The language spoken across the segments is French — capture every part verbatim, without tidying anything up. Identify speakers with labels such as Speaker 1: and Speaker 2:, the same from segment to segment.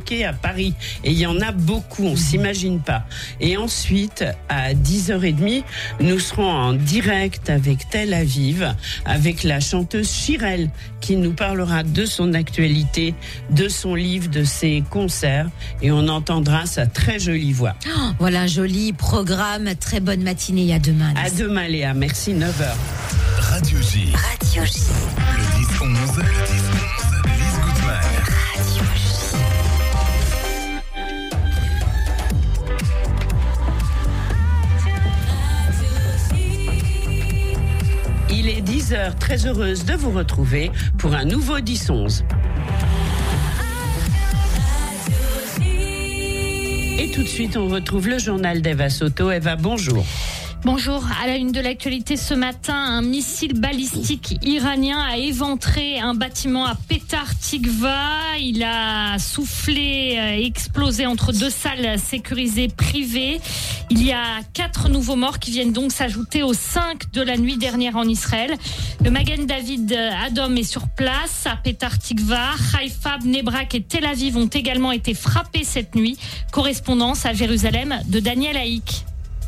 Speaker 1: disloqués à Paris. Et il y en a beaucoup, on ne s'imagine pas. Et ensuite, à dix heures trente, nous serons en direct avec Tel Aviv, avec la chanteuse Shirel, qui nous parlera de son actualité, de son livre, de ses concerts. Et on entendra sa très jolie voix.
Speaker 2: Oh, voilà, joli programme. Très bonne matinée. À demain.
Speaker 1: À demain, Léa. Merci, neuf heures.
Speaker 3: Radio J.
Speaker 2: Radio J.
Speaker 3: Le dix onze. Le dix onze. Lise Gutmann.
Speaker 2: Radio J.
Speaker 1: Il est dix heures. Très heureuse de vous retrouver pour un nouveau dix onze. Et tout de suite, on retrouve le journal d'Eva Soto. Eva, bonjour.
Speaker 4: Bonjour. À la une de l'actualité ce matin, un missile balistique iranien a éventré un bâtiment à Petah Tikva. Il a soufflé, explosé entre deux salles sécurisées privées. Il y a quatre nouveaux morts qui viennent donc s'ajouter aux cinq de la nuit dernière en Israël. Le Magen David Adom est sur place à Petah Tikva. Haïfa, Bnei Brak et Tel Aviv ont également été frappés cette nuit. Correspondance à Jérusalem de Daniel Haïk.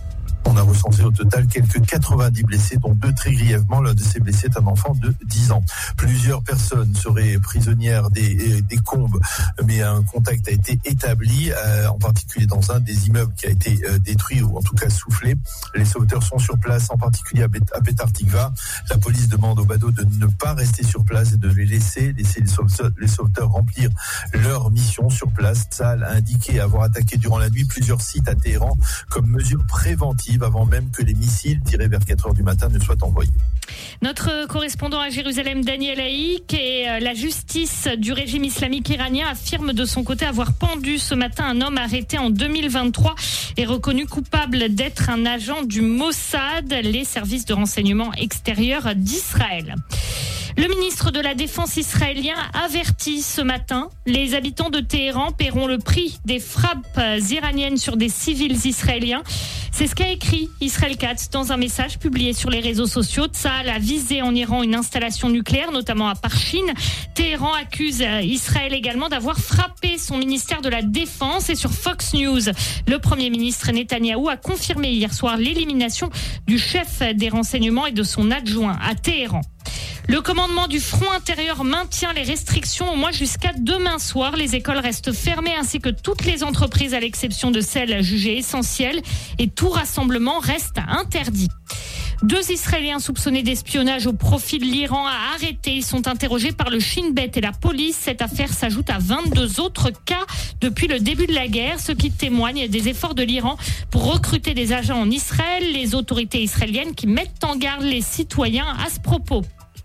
Speaker 5: On a recensé au total quelques quatre-vingt-dix blessés, dont deux très grièvement. L'un de ces blessés est un enfant de dix ans. Plusieurs personnes seraient prisonnières des, des combes, mais un contact a été établi, euh, en particulier dans un des immeubles qui a été euh, détruit ou en tout cas soufflé. Les sauveteurs sont sur place, en particulier à, Bet- à Petah Tikva. La police demande aux badauds de ne pas rester sur place et de les laisser, laisser les sauveteurs, les sauveteurs remplir leur mission sur place. Tsahal a indiqué avoir attaqué durant la nuit plusieurs sites à Téhéran comme mesure préventive, avant même que les missiles tirés vers quatre heures du matin ne soient envoyés.
Speaker 4: Notre correspondant à Jérusalem, Daniel Haïk, et la justice du régime islamique iranien affirme de son côté avoir pendu ce matin un homme arrêté en deux mille vingt-trois et reconnu coupable d'être un agent du Mossad, les services de renseignement extérieur d'Israël. Le ministre de la Défense israélien avertit ce matin, les habitants de Téhéran paieront le prix des frappes iraniennes sur des civils israéliens. C'est ce qu'a écrit Israel Katz dans un message publié sur les réseaux sociaux. Tsahal a visé en Iran une installation nucléaire, notamment à Parchin. Téhéran accuse Israël également d'avoir frappé son ministère de la Défense. Et sur Fox News, le Premier ministre Netanyahou a confirmé hier soir l'élimination du chef des renseignements et de son adjoint à Téhéran. Le commandement du front intérieur maintient les restrictions au moins jusqu'à demain soir. Les écoles restent fermées ainsi que toutes les entreprises à l'exception de celles jugées essentielles et tout rassemblement reste interdit. Deux Israéliens soupçonnés d'espionnage au profit de l'Iran à arrêter. Ils sont interrogés par le Shin Bet et la police. Cette affaire s'ajoute à vingt-deux autres cas depuis le début de la guerre, ce qui témoigne des efforts de l'Iran pour recruter des agents en Israël. Les autorités israéliennes qui mettent en garde les citoyens à ce propos.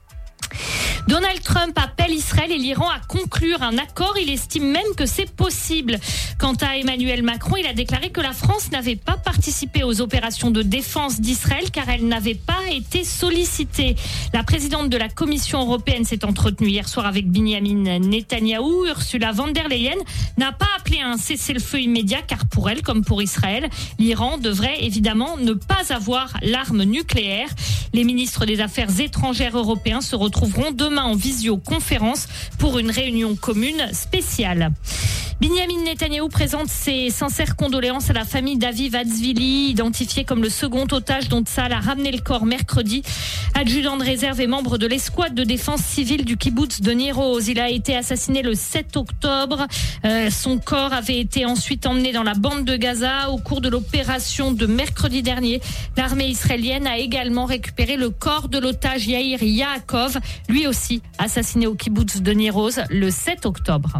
Speaker 4: Donald Trump appelle Israël et l'Iran à conclure un accord. Il estime même que c'est possible. Quant à Emmanuel Macron, il a déclaré que la France n'avait pas participé aux opérations de défense d'Israël car elle n'avait pas été sollicitée. La présidente de la Commission européenne s'est entretenue hier soir avec Benjamin Netanyahou. Ursula von der Leyen n'a pas appelé à un cessez-le-feu immédiat car pour elle, comme pour Israël, l'Iran devrait évidemment ne pas avoir l'arme nucléaire. Les ministres des Affaires étrangères européens se retrouveront demain en visioconférence pour une réunion commune spéciale. Benjamin Netanyahou présente ses sincères condoléances à la famille d'Aviv Hatzvili, identifié comme le second otage dont Tsahal a ramené le corps mercredi. Adjudant de réserve et membre de l'escouade de défense civile du kibboutz de Nir Oz. Il a été assassiné le sept octobre. Euh, son corps avait été ensuite emmené dans la bande de Gaza. Au cours de l'opération de mercredi dernier, l'armée israélienne a également récupéré le corps de l'otage Yair Yaakov, lui aussi assassiné au kibboutz de Nir Oz le sept octobre.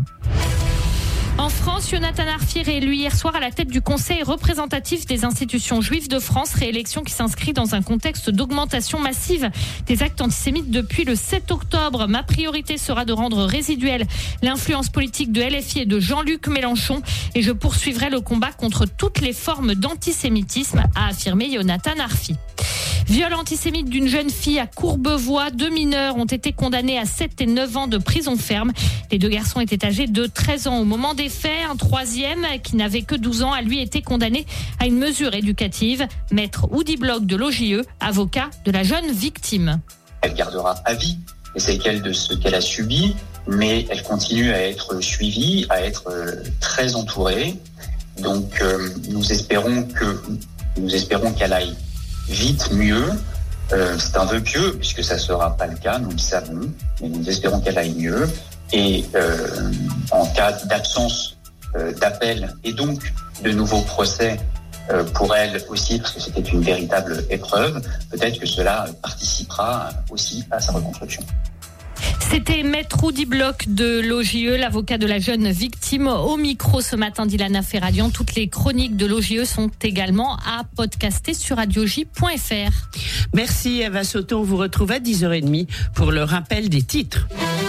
Speaker 4: En France, Yonatan Arfi est réélu hier soir à la tête du Conseil représentatif des institutions juives de France, réélection qui s'inscrit dans un contexte d'augmentation massive des actes antisémites depuis le sept octobre. Ma priorité sera de rendre résiduelle l'influence politique de L F I et de Jean-Luc Mélenchon et je poursuivrai le combat contre toutes les formes d'antisémitisme, a affirmé Yonatan Arfi. Viol antisémite d'une jeune fille à Courbevoie. Deux mineurs ont été condamnés à sept et neuf ans de prison ferme. Les deux garçons étaient âgés de treize ans au moment des faits. Un troisième, qui n'avait que douze ans, a lui été condamné à une mesure éducative. Maître Oudi Bloch de l'O J E, avocat de la jeune victime.
Speaker 6: Elle gardera à vie les séquelles de ce qu'elle a subi, mais elle continue à être suivie, à être euh, très entourée. Donc, euh, nous espérons que nous espérons qu'elle aille vite mieux. Euh, c'est un vœu pieux, puisque ça ne sera pas le cas, nous le savons, mais nous espérons qu'elle aille mieux. Et euh, en cas d'absence euh, d'appel et donc de nouveaux procès euh, pour elle aussi, parce que c'était une véritable épreuve, peut-être que cela participera aussi à sa reconstruction.
Speaker 4: C'était Maître Rudy Bloch de l'O J E, l'avocat de la jeune victime, au micro ce matin d'Ilana Ferradian. Toutes les chroniques de l'O J E sont également à podcaster sur radio j point f r.
Speaker 1: Merci Eva Soto, on vous retrouve à dix heures trente pour le rappel des titres.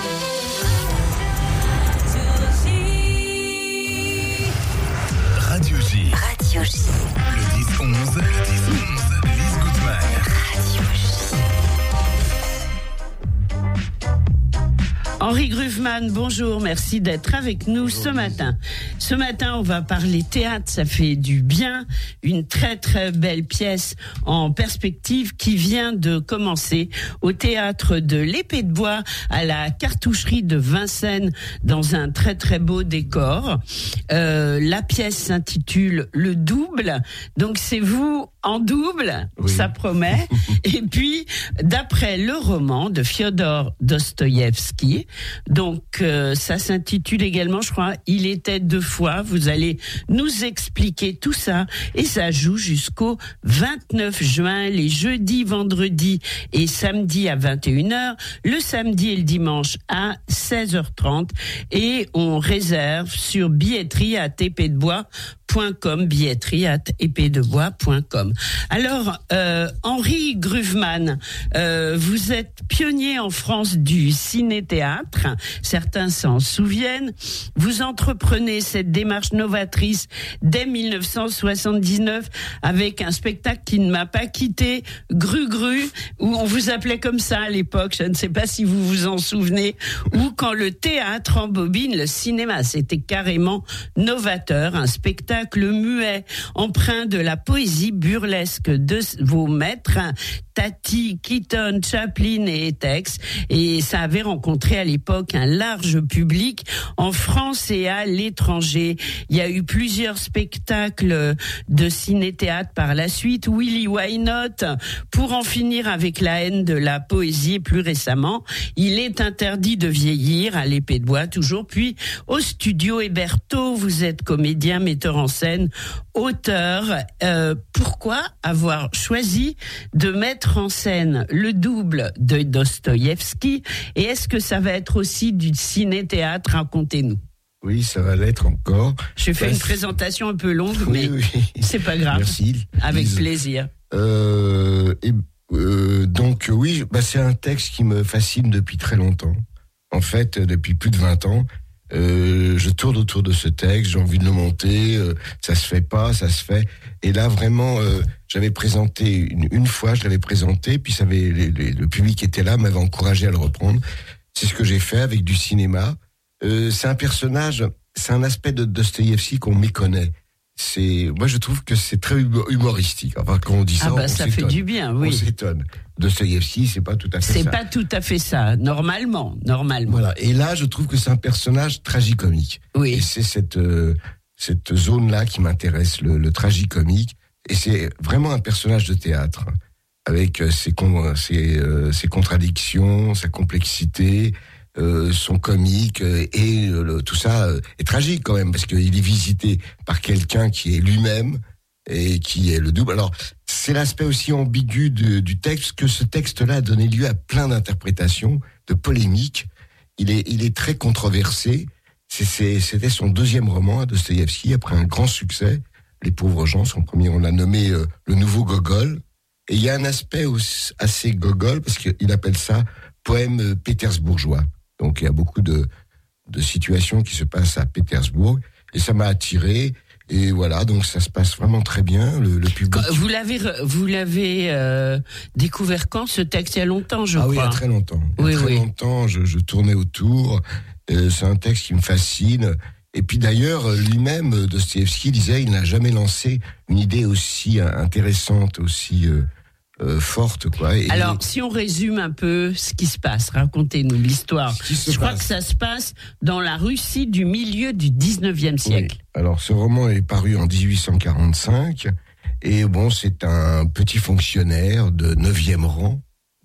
Speaker 3: Radio J.
Speaker 2: Radio J.
Speaker 3: Le dix onze. Le dix onze. Lise Goodman.
Speaker 2: Radio J.
Speaker 1: Henri Gruvman, bonjour, merci d'être avec nous bonjour, ce matin. Ce matin, on va parler théâtre, ça fait du bien. Une très très belle pièce en perspective qui vient de commencer au théâtre de l'Épée de Bois à la cartoucherie de Vincennes dans un très très beau décor. Euh, la pièce s'intitule Le Double, donc c'est vous en double, oui. Ça promet. Et puis, d'après le roman de Fyodor Dostoïevski, donc euh, ça s'intitule également, je crois, Il était deux fois. Vous allez nous expliquer tout ça. Et ça joue jusqu'au vingt-neuf juin, les jeudis, vendredis et samedis à vingt et une heures, le samedi et le dimanche à seize heures trente. Et on réserve sur billetterie à épée de bois point com, billetterie à épée de bois point com. Alors, euh, Henri Gruvman, euh, vous êtes pionnier en France du ciné-théâtre, certains s'en souviennent. Vous entreprenez cette démarche novatrice dès dix-neuf cent soixante-dix-neuf avec un spectacle qui ne m'a pas quitté, Gru Gru, où on vous appelait comme ça à l'époque, je ne sais pas si vous vous en souvenez, ou quand le théâtre embobine le cinéma. C'était carrément novateur, un spectacle muet, empreint de la poésie burlesque de vos maîtres, Tati, Keaton, Chaplin et Tex, et ça avait rencontré à l'époque un large public en France et à l'étranger. Il y a eu plusieurs spectacles de ciné-théâtre par la suite, Willy Why Not, Pour en finir avec la haine de la poésie, et plus récemment, Il est interdit de vieillir, à l'Épée de Bois toujours, puis au studio Héberto, vous êtes comédien, metteur en scène, auteur. Euh, pourquoi avoir choisi de mettre en scène Le Double de Dostoïevski, et est-ce que ça va être aussi du ciné-théâtre? Racontez-nous.
Speaker 7: Oui, ça va l'être encore.
Speaker 1: Je fais bah, une présentation un peu longue, oui, mais oui. C'est pas grave.
Speaker 7: Merci.
Speaker 1: Avec
Speaker 7: Lise.
Speaker 1: Plaisir.
Speaker 7: Euh, et, euh, donc oui, bah, c'est un texte qui me fascine depuis très longtemps. En fait, depuis plus de vingt ans. Euh, je tourne autour de ce texte, j'ai envie de le monter, euh, ça se fait pas, ça se fait. Et là, vraiment, euh, j'avais présenté une, une fois, je l'avais présenté, puis ça avait, les, les, le public était là, m'avait encouragé à le reprendre. C'est ce que j'ai fait avec du cinéma. Euh, c'est un personnage, c'est un aspect de Dostoïevski qu'on méconnaît. C'est, moi, je trouve que c'est très humoristique. Enfin, quand on dit ça,
Speaker 1: ah bah,
Speaker 7: on
Speaker 1: ça
Speaker 7: s'étonne.
Speaker 1: fait du bien, oui.
Speaker 7: On s'étonne. Dostoïevski, c'est pas tout à fait
Speaker 1: c'est
Speaker 7: ça.
Speaker 1: C'est pas tout à fait ça, normalement, normalement.
Speaker 7: Voilà. Et là, je trouve que c'est un personnage tragicomique.
Speaker 1: Oui.
Speaker 7: Et c'est cette euh, cette zone-là qui m'intéresse, le, le tragicomique. Et c'est vraiment un personnage de théâtre, avec ses con, ses, euh, ses contradictions, sa complexité. Euh, son comique euh, et euh, le, tout ça euh, est tragique quand même parce qu'il est visité par quelqu'un qui est lui-même et qui est le double. Alors c'est l'aspect aussi ambigu de, du texte, que ce texte-là a donné lieu à plein d'interprétations, de polémiques. Il est, il est très controversé. C'est, c'est, c'était son deuxième roman à Dostoïevski après un grand succès, Les pauvres gens. Son premier, on l'a nommé euh, le nouveau Gogol. Et il y a un aspect aussi assez Gogol parce qu'il appelle ça poème pétersbourgeois. Donc il y a beaucoup de, de situations qui se passent à Pétersbourg et ça m'a attiré et voilà, donc ça se passe vraiment très bien, le, le public.
Speaker 1: Vous l'avez vous l'avez euh, découvert quand, ce texte? Il y a longtemps, je
Speaker 7: ah
Speaker 1: crois.
Speaker 7: Ah oui, il y a très longtemps. Il y a
Speaker 1: oui,
Speaker 7: très
Speaker 1: oui.
Speaker 7: longtemps, je, je tournais autour. Euh, c'est un texte qui me fascine. Et puis d'ailleurs, lui-même, Dostoïevski disait, il n'a jamais lancé une idée aussi intéressante, aussi euh, euh, forte, quoi. Et
Speaker 1: Alors, si on résume un peu ce qui se passe, racontez-nous l'histoire.
Speaker 7: Ce qui se
Speaker 1: Je crois
Speaker 7: passe.
Speaker 1: que ça se passe dans la Russie du milieu du dix-neuvième siècle.
Speaker 7: Oui. Alors, ce roman est paru en dix-huit cent quarante-cinq, et bon, c'est un petit fonctionnaire de neuvième rang.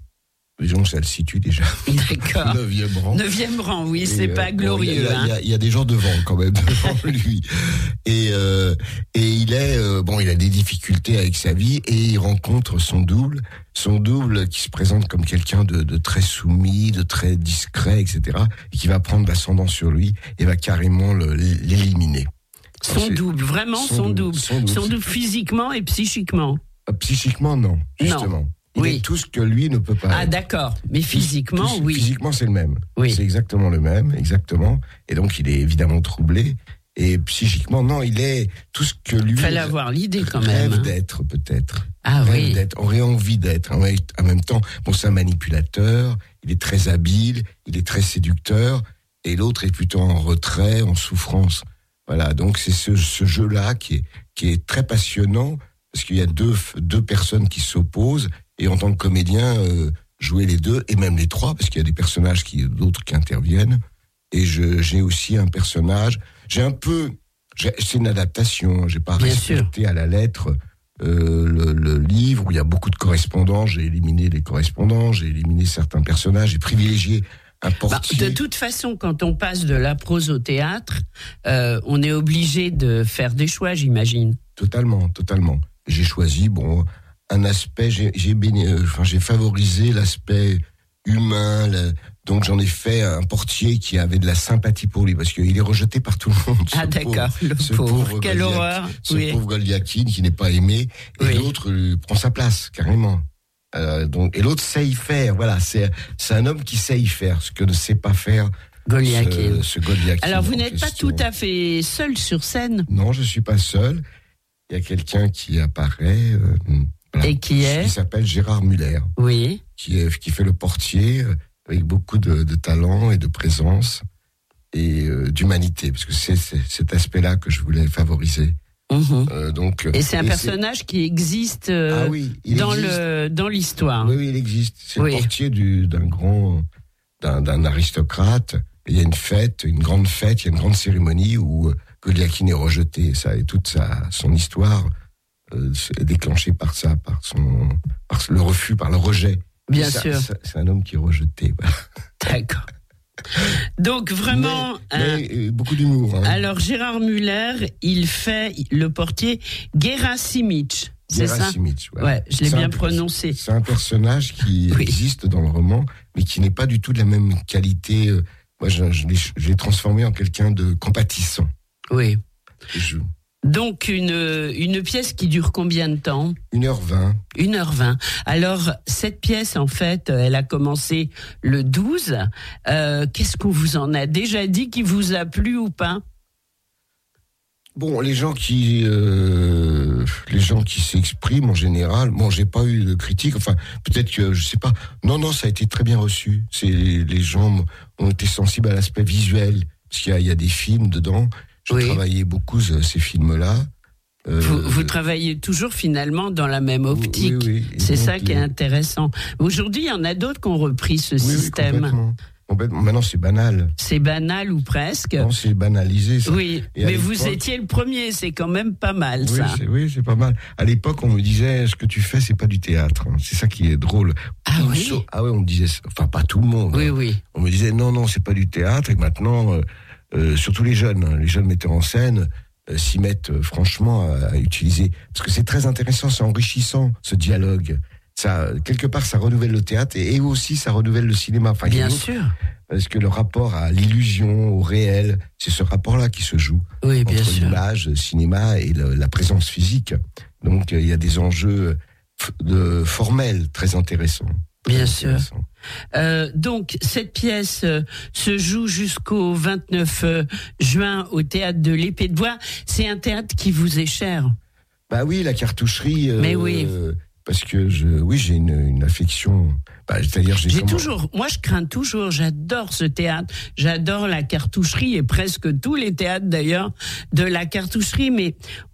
Speaker 7: Disons que ça le situe déjà.
Speaker 1: D'accord.
Speaker 7: Neuvième rang.
Speaker 1: Neuvième rang, oui,
Speaker 7: Et,
Speaker 1: c'est
Speaker 7: euh,
Speaker 1: pas
Speaker 7: bon,
Speaker 1: glorieux.
Speaker 7: Il y, a-
Speaker 1: hein.
Speaker 7: il y a- il y a des gens devant quand même devant lui. Et euh, et il est euh, bon, il a des difficultés avec sa vie et il rencontre son double, son double qui se présente comme quelqu'un de, de très soumis, de très discret, et cetera. Et qui va prendre l'ascendant sur lui et va carrément le- l'éliminer.
Speaker 1: Son
Speaker 7: C'est-
Speaker 1: double, vraiment son,
Speaker 7: son
Speaker 1: double.
Speaker 7: double, son double.
Speaker 1: Son double physiquement et psychiquement.
Speaker 7: Euh, Psychiquement, non, justement. Il
Speaker 1: Oui.
Speaker 7: est tout ce que lui ne peut pas
Speaker 1: Ah
Speaker 7: être.
Speaker 1: d'accord, mais
Speaker 7: Tout-
Speaker 1: physiquement,
Speaker 7: tout-
Speaker 1: oui.
Speaker 7: Physiquement, c'est le même.
Speaker 1: Oui.
Speaker 7: C'est exactement le même, exactement. Et donc, il est évidemment troublé. Et psychiquement, non, il est tout ce que lui
Speaker 1: Fallait avoir l'idée quand même.
Speaker 7: rêve
Speaker 1: hein.
Speaker 7: d'être, peut-être.
Speaker 1: Ah
Speaker 7: Rêve
Speaker 1: oui.
Speaker 7: d'être, aurait envie d'être. En même- en même temps, bon, c'est un manipulateur, il est très habile, il est très séducteur, et l'autre est plutôt en retrait, en souffrance. Voilà, donc c'est ce, ce jeu-là qui est, qui est très passionnant, parce qu'il y a deux, deux personnes qui s'opposent, et en tant que comédien, euh, jouer les deux, et même les trois, parce qu'il y a des personnages qui, d'autres qui interviennent, et je, j'ai aussi un personnage, j'ai un peu, j'ai, c'est une adaptation, j'ai pas
Speaker 1: Bien
Speaker 7: respecté à la lettre euh, le, le livre où il y a beaucoup de correspondants, j'ai éliminé les correspondants, j'ai éliminé certains personnages, j'ai privilégié un
Speaker 1: Bah,
Speaker 7: portier.
Speaker 1: de toute façon, quand on passe de la prose au théâtre, euh, on est obligé de faire des choix, j'imagine.
Speaker 7: Totalement, totalement. J'ai choisi, bon, un aspect, j'ai, j'ai, béni- euh, enfin, j'ai favorisé l'aspect humain, le- donc j'en ai fait un portier qui avait de la sympathie pour lui, parce qu'il est rejeté par tout le monde. ce
Speaker 1: Ah d'accord,
Speaker 7: pauvre-
Speaker 1: le
Speaker 7: ce
Speaker 1: pauvre,
Speaker 7: pauvre
Speaker 1: quelle
Speaker 7: Goliath.
Speaker 1: horreur.
Speaker 7: Ce
Speaker 1: Oui.
Speaker 7: pauvre Goliathine qui n'est pas aimé, et
Speaker 1: Oui.
Speaker 7: l'autre lui prend sa place, carrément. Euh, donc, et l'autre sait y faire, voilà, c'est, c'est un homme qui sait y faire, ce que ne sait pas faire
Speaker 1: Goliathine.
Speaker 7: ce, ce Goliathine.
Speaker 1: Alors vous
Speaker 7: en
Speaker 1: n'êtes pas
Speaker 7: question.
Speaker 1: tout à fait seul sur scène.
Speaker 7: Non, je suis pas seul. Il y a quelqu'un qui apparaît. euh, voilà.
Speaker 1: Et qui est
Speaker 7: Il s'appelle Gérard Muller,
Speaker 1: Oui.
Speaker 7: qui, est, qui fait le portier euh, avec beaucoup de, de talent et de présence et euh, d'humanité, parce que c'est, c'est cet aspect-là que je voulais favoriser.
Speaker 1: Mhm.
Speaker 7: Euh, donc,
Speaker 1: Et c'est un personnage qui existe euh,
Speaker 7: ah oui, il
Speaker 1: dans
Speaker 7: existe.
Speaker 1: le dans l'histoire.
Speaker 7: Oui, oui, il existe. C'est
Speaker 1: Oui.
Speaker 7: le portier du, d'un grand, d'un, d'un aristocrate. Et il y a une fête, une grande fête, il y a une grande cérémonie où euh, Goliathine est rejeté. Ça, et toute sa, son histoire euh, est déclenchée par ça, par son, par le refus, par le rejet.
Speaker 1: Bien
Speaker 7: Et ça,
Speaker 1: sûr.
Speaker 7: ça, c'est un homme qui est rejeté. Voilà.
Speaker 1: D'accord. Donc vraiment.
Speaker 7: Mais,
Speaker 1: un-
Speaker 7: mais, euh, beaucoup d'humour. Hein.
Speaker 1: Alors Gérard Muller, il fait le portier Gerasimich. C'est ça?
Speaker 7: Gerasimich, ouais.
Speaker 1: Ouais, je l'ai
Speaker 7: C'est
Speaker 1: bien
Speaker 7: un-
Speaker 1: prononcé.
Speaker 7: C'est un personnage qui
Speaker 1: Oui.
Speaker 7: existe dans le roman, mais qui n'est pas du tout de la même qualité. euh, Moi, je, je l'ai, je l'ai transformé en quelqu'un de compatissant.
Speaker 1: Oui.
Speaker 7: Je,
Speaker 1: Donc une une pièce qui dure combien de temps?
Speaker 7: une heure vingt.
Speaker 1: une heure vingt. Alors, cette pièce, en fait, elle a commencé le douze. Euh, qu'est-ce qu'on vous en a déjà dit qui vous a plu ou pas?
Speaker 7: Bon, les gens qui, euh, les gens qui s'expriment en général, bon, j'ai pas eu de critique. Enfin, peut-être que je sais pas. Non, non, ça a été très bien reçu. C'est les gens ont été sensibles à l'aspect visuel, parce qu'il y a, il y a des films dedans. J'ai
Speaker 1: Oui.
Speaker 7: travaillé beaucoup ce- ces films-là. Euh,
Speaker 1: Vous, vous travaillez toujours finalement dans la même optique.
Speaker 7: oui, oui. Et
Speaker 1: C'est
Speaker 7: donc,
Speaker 1: ça qui est
Speaker 7: les-
Speaker 1: Intéressant. Aujourd'hui, il y en a d'autres qui ont repris ce
Speaker 7: Oui, oui,
Speaker 1: système.
Speaker 7: complètement. Complètement. Maintenant, c'est banal.
Speaker 1: C'est banal ou presque.
Speaker 7: Non, c'est banalisé. Ça.
Speaker 1: Oui,
Speaker 7: Et à
Speaker 1: mais vous
Speaker 7: l'époque-
Speaker 1: étiez le premier, c'est quand même pas mal
Speaker 7: Oui,
Speaker 1: ça.
Speaker 7: c'est, oui, c'est pas mal. À l'époque, on me disait, ce que tu fais, c'est pas du théâtre. hein. C'est ça qui est drôle.
Speaker 1: Ah
Speaker 7: Tout le
Speaker 1: oui
Speaker 7: saut- Ah oui, on me disait, ça. Enfin, pas tout le monde.
Speaker 1: Oui,
Speaker 7: hein.
Speaker 1: oui.
Speaker 7: On me disait, non, non, c'est pas du théâtre. Et maintenant, euh, euh, surtout les jeunes, hein, les jeunes metteurs en scène euh, s'y mettent euh, franchement à, à utiliser. Parce que c'est très intéressant, c'est enrichissant, ce dialogue. Ça, quelque part, ça renouvelle le théâtre et, et aussi, ça renouvelle le cinéma. Enfin, il y a
Speaker 1: Bien
Speaker 7: d'autres-
Speaker 1: sûr.
Speaker 7: Parce que le rapport à l'illusion, au réel, c'est ce rapport-là qui se joue
Speaker 1: Oui, bien
Speaker 7: entre
Speaker 1: sûr.
Speaker 7: l'image, le cinéma et le- la présence physique. Donc euh, il y a des enjeux f- de formels très intéressants. Très
Speaker 1: Bien sûr.
Speaker 7: intéressants.
Speaker 1: Euh, donc, cette pièce euh, se joue jusqu'au vingt-neuf euh, juin au théâtre de l'Épée de Bois. C'est un théâtre qui vous est cher.
Speaker 7: Bah oui, la cartoucherie. euh,
Speaker 1: Mais oui.
Speaker 7: Parce que je, oui, j'ai une, une affection. Bah, c'est-à-dire, j'ai,
Speaker 1: J'ai
Speaker 7: comment-
Speaker 1: toujours, moi, je crains toujours. J'adore ce théâtre. J'adore la cartoucherie et presque tous les théâtres d'ailleurs de la cartoucherie. Mais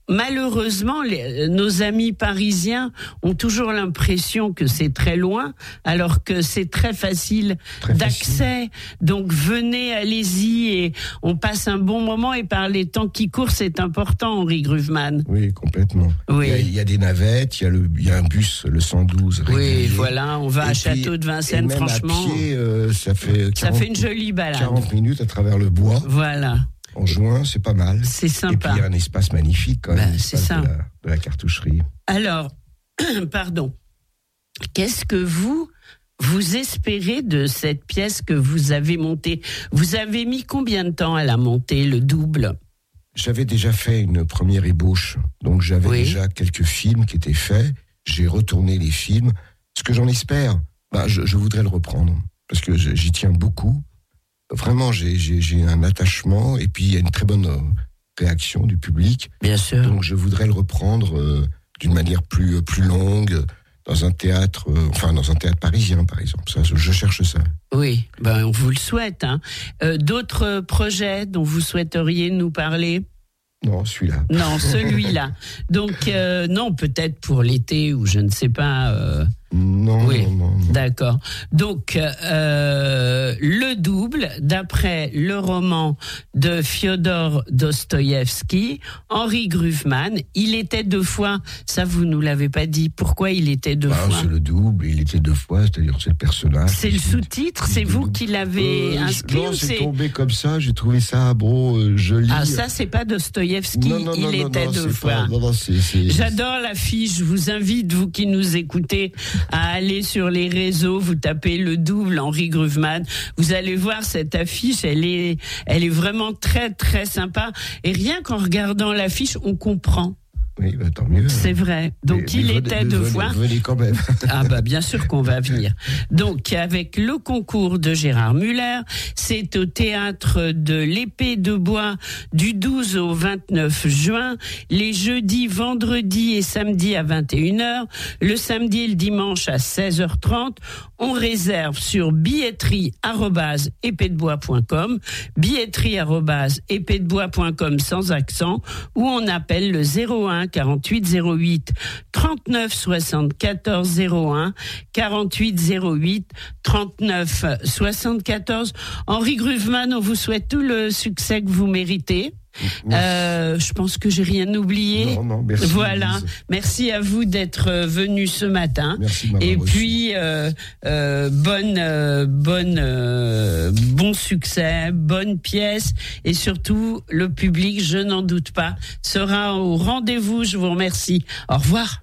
Speaker 1: malheureusement, les, nos amis parisiens ont toujours l'impression que c'est très loin, alors que c'est très facile
Speaker 7: Très
Speaker 1: d'accès. Donc venez, allez-y, et on passe un bon moment. Et par les temps qui courent, c'est important, Henri Gruvman.
Speaker 7: Oui, complètement.
Speaker 1: Oui.
Speaker 7: Il, y a, il y a des navettes, il y a, le, il y a un bus, le cent douze.
Speaker 1: Oui,
Speaker 7: régulier.
Speaker 1: voilà, on va
Speaker 7: Et
Speaker 1: à
Speaker 7: puis-
Speaker 1: Château de
Speaker 7: et
Speaker 1: Vincennes,
Speaker 7: même
Speaker 1: franchement.
Speaker 7: à pied, euh, ça fait
Speaker 1: Ça
Speaker 7: quarante
Speaker 1: fait une jolie balade.
Speaker 7: quarante minutes à travers le bois.
Speaker 1: Voilà,
Speaker 7: En juin, c'est pas mal.
Speaker 1: c'est
Speaker 7: Et puis
Speaker 1: sympa.
Speaker 7: il y a un espace magnifique quand même,
Speaker 1: Ben,
Speaker 7: l'espace
Speaker 1: c'est ça.
Speaker 7: De, la, de la cartoucherie.
Speaker 1: Alors, pardon, qu'est-ce que vous, vous espérez de cette pièce que vous avez montée? Vous avez mis combien de temps à la monter, le double?
Speaker 7: J'avais déjà fait une première ébauche, donc j'avais
Speaker 1: Oui.
Speaker 7: déjà quelques films qui étaient faits. J'ai retourné les films. Ce que j'en espère, bah, je, je voudrais le reprendre parce que je- j'y tiens beaucoup. Vraiment, j'ai, j'ai, j'ai un attachement et puis il y a une très bonne euh, réaction du public.
Speaker 1: Bien sûr.
Speaker 7: Donc je voudrais le reprendre euh, d'une manière plus plus longue dans un théâtre, euh, enfin dans un théâtre parisien par exemple. Ça, je cherche ça.
Speaker 1: Oui, ben on vous le souhaite. Hein. Euh, d'autres projets dont vous souhaiteriez nous parler?
Speaker 7: Non, celui-là.
Speaker 1: Non, celui-là. Donc euh, non, peut-être pour l'été ou je ne sais pas. Euh...
Speaker 7: Non,
Speaker 1: Oui.
Speaker 7: non, non, non.
Speaker 1: D'accord. Donc, euh, le double, d'après le roman de Fyodor Dostoïevski, Henri Gruvman, il était deux fois, ça vous nous l'avez pas dit, pourquoi il était deux
Speaker 7: Bah,
Speaker 1: fois?
Speaker 7: c'est le double, il était deux fois, c'est-à-dire c'est le personnage.
Speaker 1: C'est le sous-titre, c'est vous qui l'avez
Speaker 7: Euh,
Speaker 1: inscrit
Speaker 7: Non,
Speaker 1: ou
Speaker 7: c'est
Speaker 1: c'est...
Speaker 7: tombé comme ça, j'ai trouvé ça beau, euh, joli.
Speaker 1: Ah, ça, c'est pas Dostoïevski,
Speaker 7: non, non,
Speaker 1: il
Speaker 7: non, non,
Speaker 1: était
Speaker 7: non,
Speaker 1: deux
Speaker 7: c'est
Speaker 1: fois.
Speaker 7: pas- non, non, c'est, c'est-
Speaker 1: J'adore l'affiche. Je vous invite, vous qui nous écoutez, à aller sur les réseaux. Vous tapez le double Henri Gruvman. Vous allez voir cette affiche. Elle est, elle est vraiment très, très sympa. Et rien qu'en regardant l'affiche, on comprend.
Speaker 7: Oui, bah, tant mieux.
Speaker 1: C'est vrai. Donc,
Speaker 7: Mais-
Speaker 1: il
Speaker 7: mais
Speaker 1: était
Speaker 7: venez,
Speaker 1: deux
Speaker 7: venez,
Speaker 1: fois.
Speaker 7: Venez quand même.
Speaker 1: Ah bah bien sûr qu'on va venir. Donc avec le concours de Gérard Muller, c'est au théâtre de l'Épée de Bois du douze au vingt-neuf juin, les jeudis, vendredis et samedis à vingt et une heures, le samedi et le dimanche à seize heures trente. On réserve sur billetterie arobase épée de bois point com, billetterie arobase épée de bois point com sans accent, ou on appelle le zéro un quarante-huit zéro huit trente-neuf soixante-quatorze zéro un quarante-huit zéro huit trente-neuf soixante-quatorze. Henri Gruvman, on vous souhaite tout le succès que vous méritez. Euh, je pense que j'ai rien oublié.
Speaker 7: Non, non, merci.
Speaker 1: Voilà.
Speaker 7: Lise.
Speaker 1: Merci à vous d'être euh, venu ce matin.
Speaker 7: Merci de m'avoir
Speaker 1: Et
Speaker 7: reçu.
Speaker 1: puis euh, euh, bonne, euh, bonne, euh, bon succès, bonne pièce, et surtout le public, je n'en doute pas, sera au rendez-vous. Je vous remercie. Au revoir.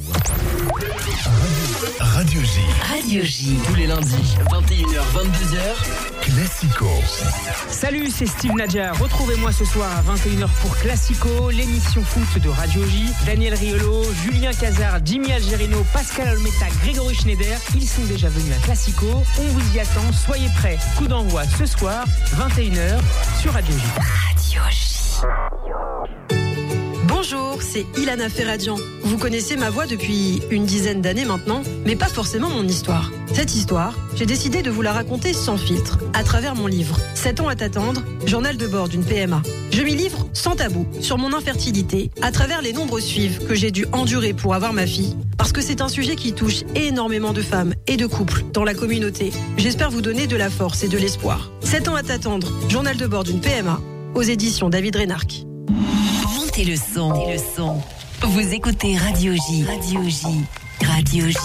Speaker 3: Radio J.
Speaker 8: Radio J.
Speaker 9: Tous les lundis, vingt et une heures, vingt-deux heures.
Speaker 3: Classico.
Speaker 10: Salut, c'est Steve Nadja. Retrouvez-moi ce soir à vingt et une heures pour Classico, l'émission foot de Radio J. Daniel Riolo, Julien Cazard, Jimmy Algerino, Pascal Olmeta, Grégory Schneider. Ils sont déjà venus à Classico. On vous y attend. Soyez prêts. Coup d'envoi ce soir, vingt et une heures sur Radio J.
Speaker 8: Radio J.
Speaker 11: Bonjour, c'est Ilana Ferradian. Vous connaissez ma voix depuis une dizaine d'années maintenant, mais pas forcément mon histoire. Cette histoire, j'ai décidé de vous la raconter sans filtre, à travers mon livre « sept ans à t'attendre, journal de bord d'une P M A ». Je m'y livre sans tabou, sur mon infertilité, à travers les nombreuses suives que j'ai dû endurer pour avoir ma fille, parce que c'est un sujet qui touche énormément de femmes et de couples dans la communauté. J'espère vous donner de la force et de l'espoir. « sept ans à t'attendre, journal de bord d'une P M A », aux éditions David Reynarc.
Speaker 8: Montez le son. Montez le son. Vous écoutez Radio J. Radio J. Radio J.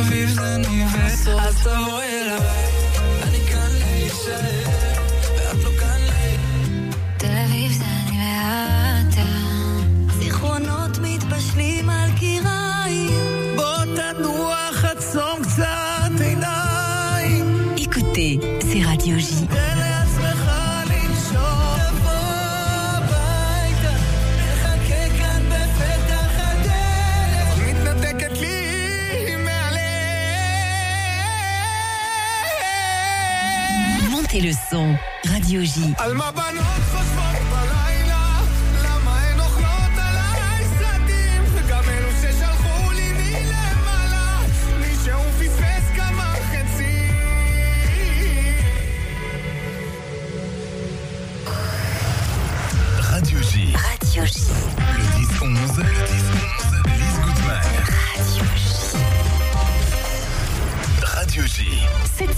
Speaker 12: תל אביב זה אני ואתה, זיכרונות מתבשלים על קיריים, בוא תנוח עצום קצת עיניים,
Speaker 8: Écoutez, c'est Radio J.
Speaker 12: תן לעצמך לנשום, תבוא הביתה, נחכה כאן בפתח הדלת, מתנתקת לי מהלב.
Speaker 8: Montez le son. Radio J.
Speaker 12: על מה בנות חושבות בלילה, למה הן אוכלות עליי סרטים, וגם אלו ששלחו לי מלמעלה, מישהו פספס כמה חצים.
Speaker 3: Radio J.
Speaker 8: Radio J.
Speaker 3: Le dix onze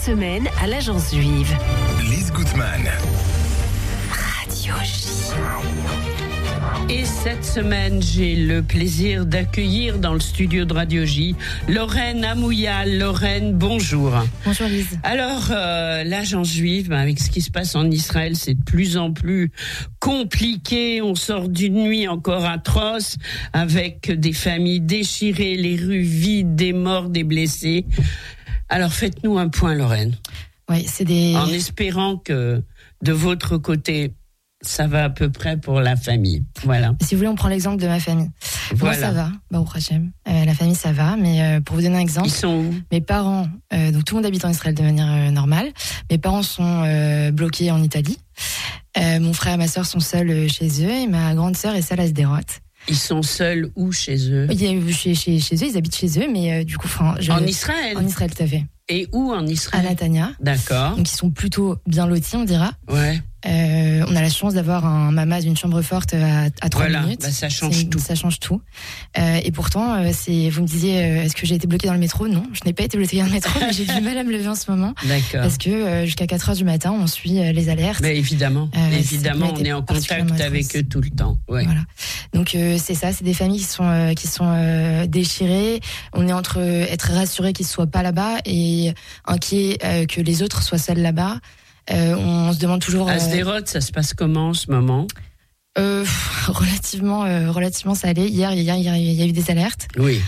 Speaker 8: semaine à l'Agence Juive.
Speaker 3: Lise Gutmann.
Speaker 8: Radio J.
Speaker 1: Et cette semaine, j'ai le plaisir d'accueillir dans le studio de Radio J Lorraine Amouyal. Lorraine, bonjour.
Speaker 13: Bonjour Lise.
Speaker 1: Alors, euh, l'Agence Juive, bah, avec ce qui se passe en Israël, c'est de plus en plus compliqué. On sort d'une nuit encore atroce, avec des familles déchirées, les rues vides, des morts, des blessés. Alors, faites-nous un point, Lorraine.
Speaker 13: Oui, c'est des...
Speaker 1: En espérant que de votre côté, ça va à peu près pour la famille. Voilà.
Speaker 13: Si vous voulez, on prend l'exemple de ma famille.
Speaker 1: Voilà.
Speaker 13: Moi, ça va. Bah, au Hachem. Euh, la famille, ça va. Mais euh, pour vous donner un exemple.
Speaker 1: Ils sont où?
Speaker 13: Mes parents, euh, donc tout le monde habite en Israël de manière euh, normale. Mes parents sont euh, bloqués en Italie. Euh, mon frère et ma sœur sont seuls euh, chez eux. Et ma grande sœur est seule à Sderot.
Speaker 1: Ils sont seuls où chez eux?
Speaker 13: Il y a, chez, chez, chez eux, ils habitent chez eux. Mais euh, du coup, enfin, je...
Speaker 1: En Israël?
Speaker 13: En Israël, tout à fait.
Speaker 1: Et où en Israël?
Speaker 13: À Natania.
Speaker 1: D'accord.
Speaker 13: Donc ils sont plutôt bien lotis, on dira.
Speaker 1: Ouais.
Speaker 13: Euh, on a la chance d'avoir un mamaz d'une chambre forte à, à trois
Speaker 1: voilà,
Speaker 13: minutes.
Speaker 1: Bah ça change
Speaker 13: c'est,
Speaker 1: tout.
Speaker 13: Ça change tout. Euh, et pourtant, euh, c'est, vous me disiez, euh, est-ce que j'ai été bloquée dans le métro? Non, je n'ai pas été bloquée dans le métro, mais j'ai du mal à me lever en ce moment.
Speaker 1: D'accord.
Speaker 13: Parce que euh, jusqu'à quatre heures du matin, on suit euh, les alertes.
Speaker 1: Mais évidemment,
Speaker 13: euh,
Speaker 1: évidemment, on est en contact avec eux tout le temps. Ouais.
Speaker 13: Voilà. Donc euh, c'est ça, c'est des familles qui sont euh, qui sont euh, déchirées. On est entre euh, être rassuré qu'ils soient pas là-bas et inquiet euh, que les autres soient seuls là-bas. Euh, on se demande toujours.
Speaker 1: À
Speaker 13: euh,
Speaker 1: Sderot, ça se passe comment en ce moment?
Speaker 13: euh, Relativement, euh, relativement, ça allait. Hier, hier, hier, il y a eu des alertes.
Speaker 1: Oui.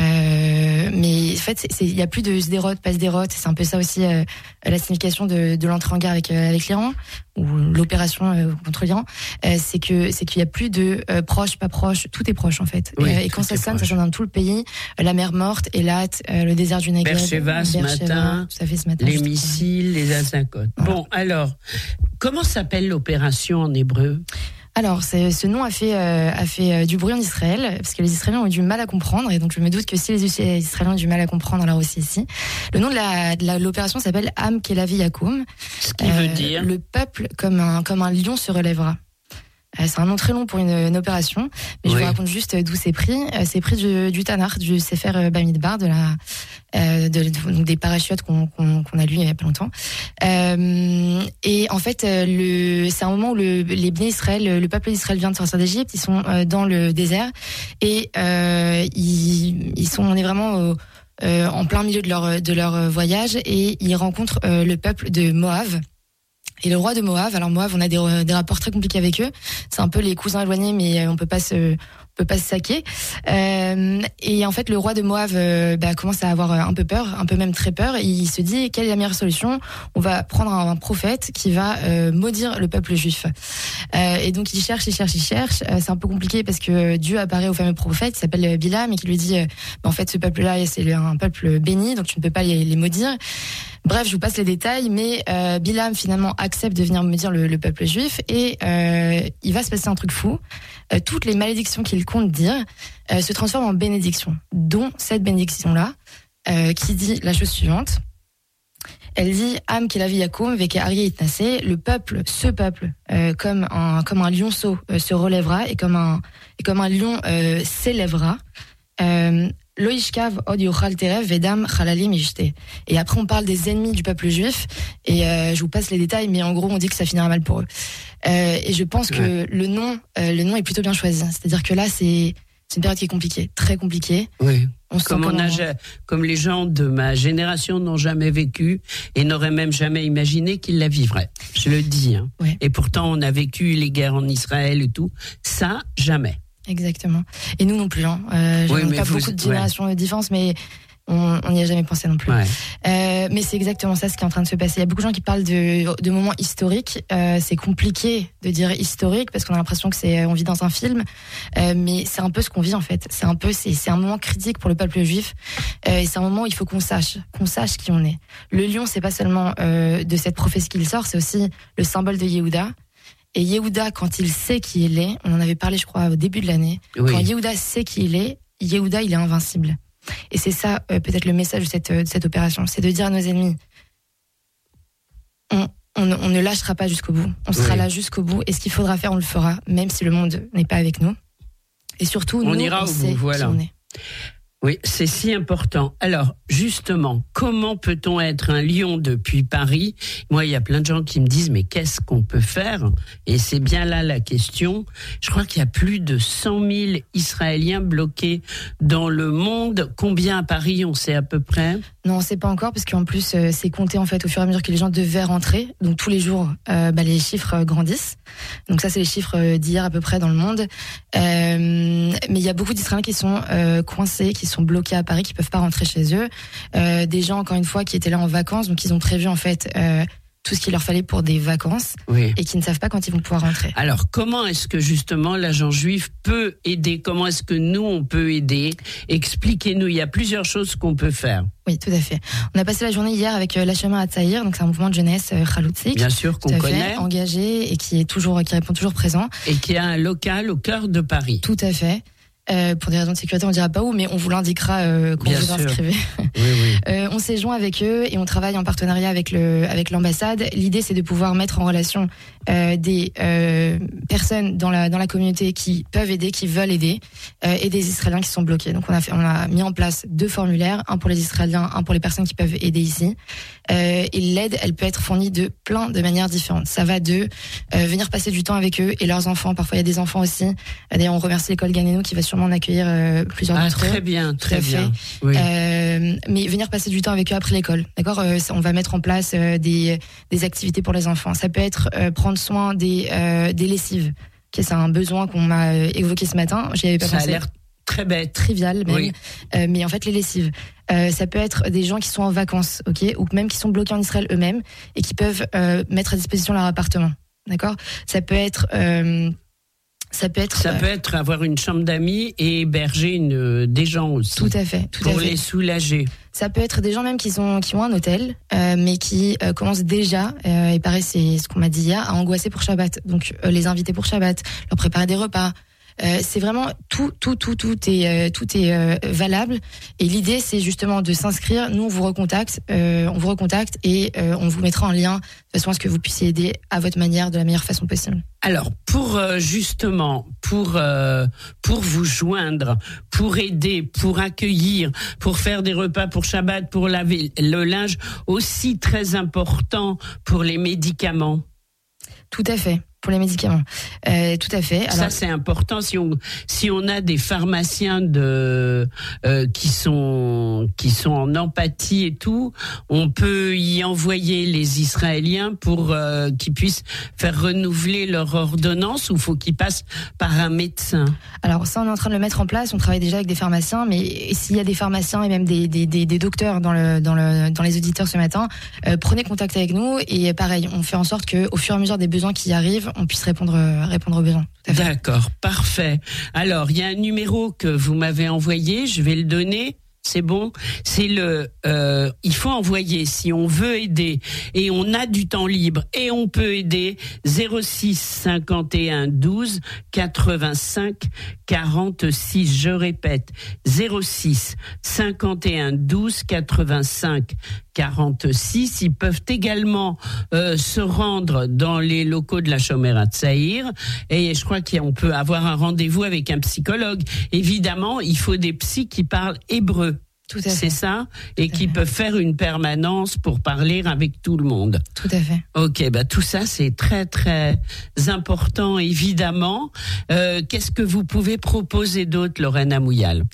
Speaker 13: Euh, mais en fait, il y a plus de Sderot, pas Sderot. C'est un peu ça aussi euh, la signification de, de l'entrée en guerre avec euh, avec l'Iran ou l'opération euh, contre l'Iran. Euh, c'est que c'est qu'il y a plus de euh, proches, pas proches. Tout est proche en fait.
Speaker 1: Oui,
Speaker 13: et, euh, et quand ça sonne,
Speaker 1: proche.
Speaker 13: ça sonne dans tout le pays. Euh, la mer Morte, Eilat, euh, le désert du Negev,
Speaker 1: Beersheba ce matin.
Speaker 13: Tout à fait ce matin.
Speaker 1: Les missiles, les azakotes. Voilà. Bon, alors, comment s'appelle l'opération en hébreu?
Speaker 13: Alors, ce nom a fait, euh, a fait euh, du bruit en Israël, parce que les Israéliens ont eu du mal à comprendre, et donc je me doute que si les Israéliens ont du mal à comprendre, alors aussi ici. Le nom de, la, de la, l'opération s'appelle Am Kelavi Yakum.
Speaker 1: Ce qui euh, veut dire
Speaker 13: le peuple comme un, comme un lion se relèvera. Euh, c'est un nom très long pour une, une opération, mais oui. Je vous raconte juste d'où c'est pris. Euh, c'est pris du, du Tanakh, du Sefer Bamidbar, de la, euh, de, de, des parachutes qu'on, qu'on, qu'on a lu il y a pas longtemps. Euh, et en fait, le, c'est un moment où le, les Bnei Israël, le peuple d'Israël vient de sortir d'Égypte. Ils sont euh, dans le désert et euh, ils, ils sont, on est vraiment au, euh, en plein milieu de leur, de leur voyage et ils rencontrent euh, le peuple de Moab. Et le roi de Moab, alors Moab, on a des, des rapports très compliqués avec eux. C'est un peu les cousins éloignés, mais on peut pas se, on peut pas se saquer. Euh, et en fait, le roi de Moab euh, bah, commence à avoir un peu peur, un peu même très peur. Et il se dit, quelle est la meilleure solution? On va prendre un, un prophète qui va euh, maudire le peuple juif. Euh, et donc, il cherche, il cherche, il cherche. Euh, c'est un peu compliqué parce que Dieu apparaît au fameux prophète qui s'appelle Bilam et qui lui dit, euh, bah, en fait, ce peuple-là, c'est un peuple béni, donc tu ne peux pas les, les maudire. Bref, je vous passe les détails, mais euh, Bilam finalement accepte de venir maudire le, le peuple juif et euh, il va se passer un truc fou. Euh, toutes les malédictions qu'il compte dire euh, se transforment en bénédictions, dont cette bénédiction-là euh, qui dit la chose suivante. Elle dit Am Kelavi Yakum veke Ari Itnase, le peuple, ce peuple, euh, comme un comme un lionceau euh, se relèvera et comme un et comme un lion euh, s'élèvera. Euh, Loishkav od yochal terev vedam chalalim ishte. Et après on parle des ennemis du peuple juif et euh, je vous passe les détails, mais en gros on dit que ça finira mal pour eux. Euh, et je pense ouais. que le nom, euh, le nom est plutôt bien choisi. C'est-à-dire que là c'est c'est une période qui est compliquée, très compliquée.
Speaker 1: Oui. On comme, on a, comme les gens de ma génération n'ont jamais vécu et n'auraient même jamais imaginé qu'ils la vivraient. Je le dis. Hein.
Speaker 13: Ouais.
Speaker 1: Et pourtant on a vécu les guerres en Israël et tout. Ça, jamais.
Speaker 13: Exactement. Et nous non plus. Hein. Euh,
Speaker 1: oui,
Speaker 13: pas
Speaker 1: vous,
Speaker 13: beaucoup de générations ouais. de différence, mais on n'y a jamais pensé non plus.
Speaker 1: Ouais.
Speaker 13: Euh, mais c'est exactement ça ce qui est en train de se passer. Il y a beaucoup de gens qui parlent de, de moments historiques. Euh, c'est compliqué de dire historique parce qu'on a l'impression que c'est on vit dans un film, euh, mais c'est un peu ce qu'on vit en fait. C'est un peu c'est c'est un moment critique pour le peuple juif euh, et c'est un moment où il faut qu'on sache qu'on sache qui on est. Le lion, c'est pas seulement euh, de cette prophétie qu'il sort, c'est aussi le symbole de Yehuda. Et Yehuda, quand il sait qui il est, on en avait parlé, je crois, au début de l'année. Oui. Quand Yehuda sait qui il est, Yehuda, il est invincible. Et c'est ça, euh, peut-être le message de cette, de cette opération, c'est de dire à nos ennemis, on, on, on ne lâchera pas jusqu'au bout. On sera oui. là jusqu'au bout. Et ce qu'il faudra faire, on le fera, même si le monde n'est pas avec nous. Et surtout,
Speaker 1: on
Speaker 13: nous,
Speaker 1: ira
Speaker 13: on
Speaker 1: au
Speaker 13: sait
Speaker 1: bout, voilà.
Speaker 13: qui on est.
Speaker 1: Oui, c'est si important. Alors, justement, comment peut-on être un lion depuis Paris ? Moi, il y a plein de gens qui me disent, mais qu'est-ce qu'on peut faire ? Et c'est bien là la question. Je crois qu'il y a plus de cent mille Israéliens bloqués dans le monde. Combien à Paris, on sait à peu près ?
Speaker 13: Non, on ne sait pas encore, parce qu'en plus, euh, c'est compté en fait au fur et à mesure que les gens devaient rentrer. Donc tous les jours, euh, bah, les chiffres euh, grandissent. Donc ça, c'est les chiffres euh, d'hier à peu près dans le monde. Euh, mais il y a beaucoup d'Israéliens qui sont euh, coincés, qui sont bloqués à Paris, qui peuvent pas rentrer chez eux. Euh, des gens, encore une fois, qui étaient là en vacances, donc ils ont prévu en fait euh, tout ce qu'il leur fallait pour des vacances,
Speaker 1: oui.
Speaker 13: et qui ne savent pas quand ils vont pouvoir rentrer.
Speaker 1: Alors, comment est-ce que justement l'agent juif peut aider ? Comment est-ce que nous, on peut aider ? Expliquez-nous, il y a plusieurs choses qu'on peut faire.
Speaker 13: Oui, tout à fait. On a passé la journée hier avec euh, l'Hachem Hatzaïr, donc c'est un mouvement de jeunesse euh, Chaloutzik.
Speaker 1: Bien sûr, qu'on connaît.
Speaker 13: Engagé et qui est toujours, qui répond toujours présent.
Speaker 1: Et qui a un local au cœur de Paris.
Speaker 13: Tout à fait. Euh, pour des raisons de sécurité, on ne dira pas où, mais on vous l'indiquera euh, quand
Speaker 1: Bien
Speaker 13: vous
Speaker 1: sûr.
Speaker 13: inscrivez.
Speaker 1: Oui, oui.
Speaker 13: Euh, on s'est joint avec eux et on travaille en partenariat avec le avec l'ambassade. L'idée, c'est de pouvoir mettre en relation euh, des euh, personnes dans la dans la communauté qui peuvent aider, qui veulent aider, euh, et des Israéliens qui sont bloqués. Donc on a fait, on a mis en place deux formulaires, un pour les Israéliens, un pour les personnes qui peuvent aider ici. Euh, et l'aide, elle peut être fournie de plein de manières différentes. Ça va de euh, venir passer du temps avec eux et leurs enfants. Parfois, il y a des enfants aussi. D'ailleurs, on remercie l'école Ganeno qui va sûrement en accueillir euh, plusieurs
Speaker 1: ah,
Speaker 13: d'entre eux.
Speaker 1: Très bien, très bien.
Speaker 13: Oui. Euh, mais venir passer du temps avec eux après l'école, d'accord. euh, On va mettre en place euh, des des activités pour les enfants. Ça peut être euh, prendre soin des euh, des lessives. Okay, c'est un besoin qu'on m'a évoqué ce matin. J'y avais pas
Speaker 1: Ça
Speaker 13: pensé.
Speaker 1: a l'air très bête,
Speaker 13: trivial même.
Speaker 1: Oui.
Speaker 13: Euh, mais en fait, les lessives. Euh, ça peut être des gens qui sont en vacances, ok, ou même qui sont bloqués en Israël eux-mêmes et qui peuvent euh, mettre à disposition leur appartement, d'accord. Ça peut être, euh, ça peut être,
Speaker 1: ça
Speaker 13: euh,
Speaker 1: peut être avoir une chambre d'amis et héberger une, euh, des gens aussi.
Speaker 13: Tout à fait, tout
Speaker 1: pour
Speaker 13: à fait.
Speaker 1: les soulager.
Speaker 13: Ça peut être des gens même qui sont qui ont un hôtel, euh, mais qui euh, commencent déjà, euh, et pareil, c'est ce qu'on m'a dit hier, à angoisser pour Shabbat. Donc euh, les inviter pour Shabbat, leur préparer des repas. Euh, c'est vraiment tout, tout, tout, tout est, euh, tout est euh, valable. Et l'idée, c'est justement de s'inscrire. Nous, on vous recontacte, euh, on vous recontacte et euh, on vous mettra en lien de façon à ce que vous puissiez aider à votre manière, de la meilleure façon possible.
Speaker 1: Alors, pour euh, justement, pour euh, pour vous joindre, pour aider, pour accueillir, pour faire des repas pour Shabbat, pour laver le linge, aussi très important pour les médicaments.
Speaker 13: Tout à fait. Pour les médicaments, euh, tout à fait.
Speaker 1: Alors, ça c'est important. Si on si on a des pharmaciens de euh, qui sont qui sont en empathie et tout, on peut y envoyer les Israéliens pour euh, qu'ils puissent faire renouveler leur ordonnance, ou faut qu'ils passent par un médecin.
Speaker 13: Alors ça, on est en train de le mettre en place. On travaille déjà avec des pharmaciens, mais s'il y a des pharmaciens et même des des des, des docteurs dans le dans le dans les auditeurs ce matin, euh, prenez contact avec nous et pareil, on fait en sorte que au fur et à mesure des besoins qui arrivent, on puisse répondre répondre aux besoins.
Speaker 1: D'accord, parfait. Alors, il y a un numéro que vous m'avez envoyé, je vais le donner. C'est bon, c'est le. Euh, il faut envoyer si on veut aider et on a du temps libre et on peut aider. zéro six cinquante et un douze quatre-vingt-cinq quarante-six. Je répète, zéro six cinquante et un douze quatre-vingt-cinq quarante-six. Ils peuvent également euh, se rendre dans les locaux de la Shomer Hatzaïr et je crois qu'on peut avoir un rendez-vous avec un psychologue. Évidemment, il faut des psys qui parlent hébreu.
Speaker 13: Tout à fait.
Speaker 1: C'est ça, et qui peuvent faire une permanence pour parler avec tout le monde.
Speaker 13: Tout à fait.
Speaker 1: Ok, bah tout ça c'est très très important évidemment. Euh, qu'est-ce que vous pouvez proposer d'autre, Lorraine Amouyal?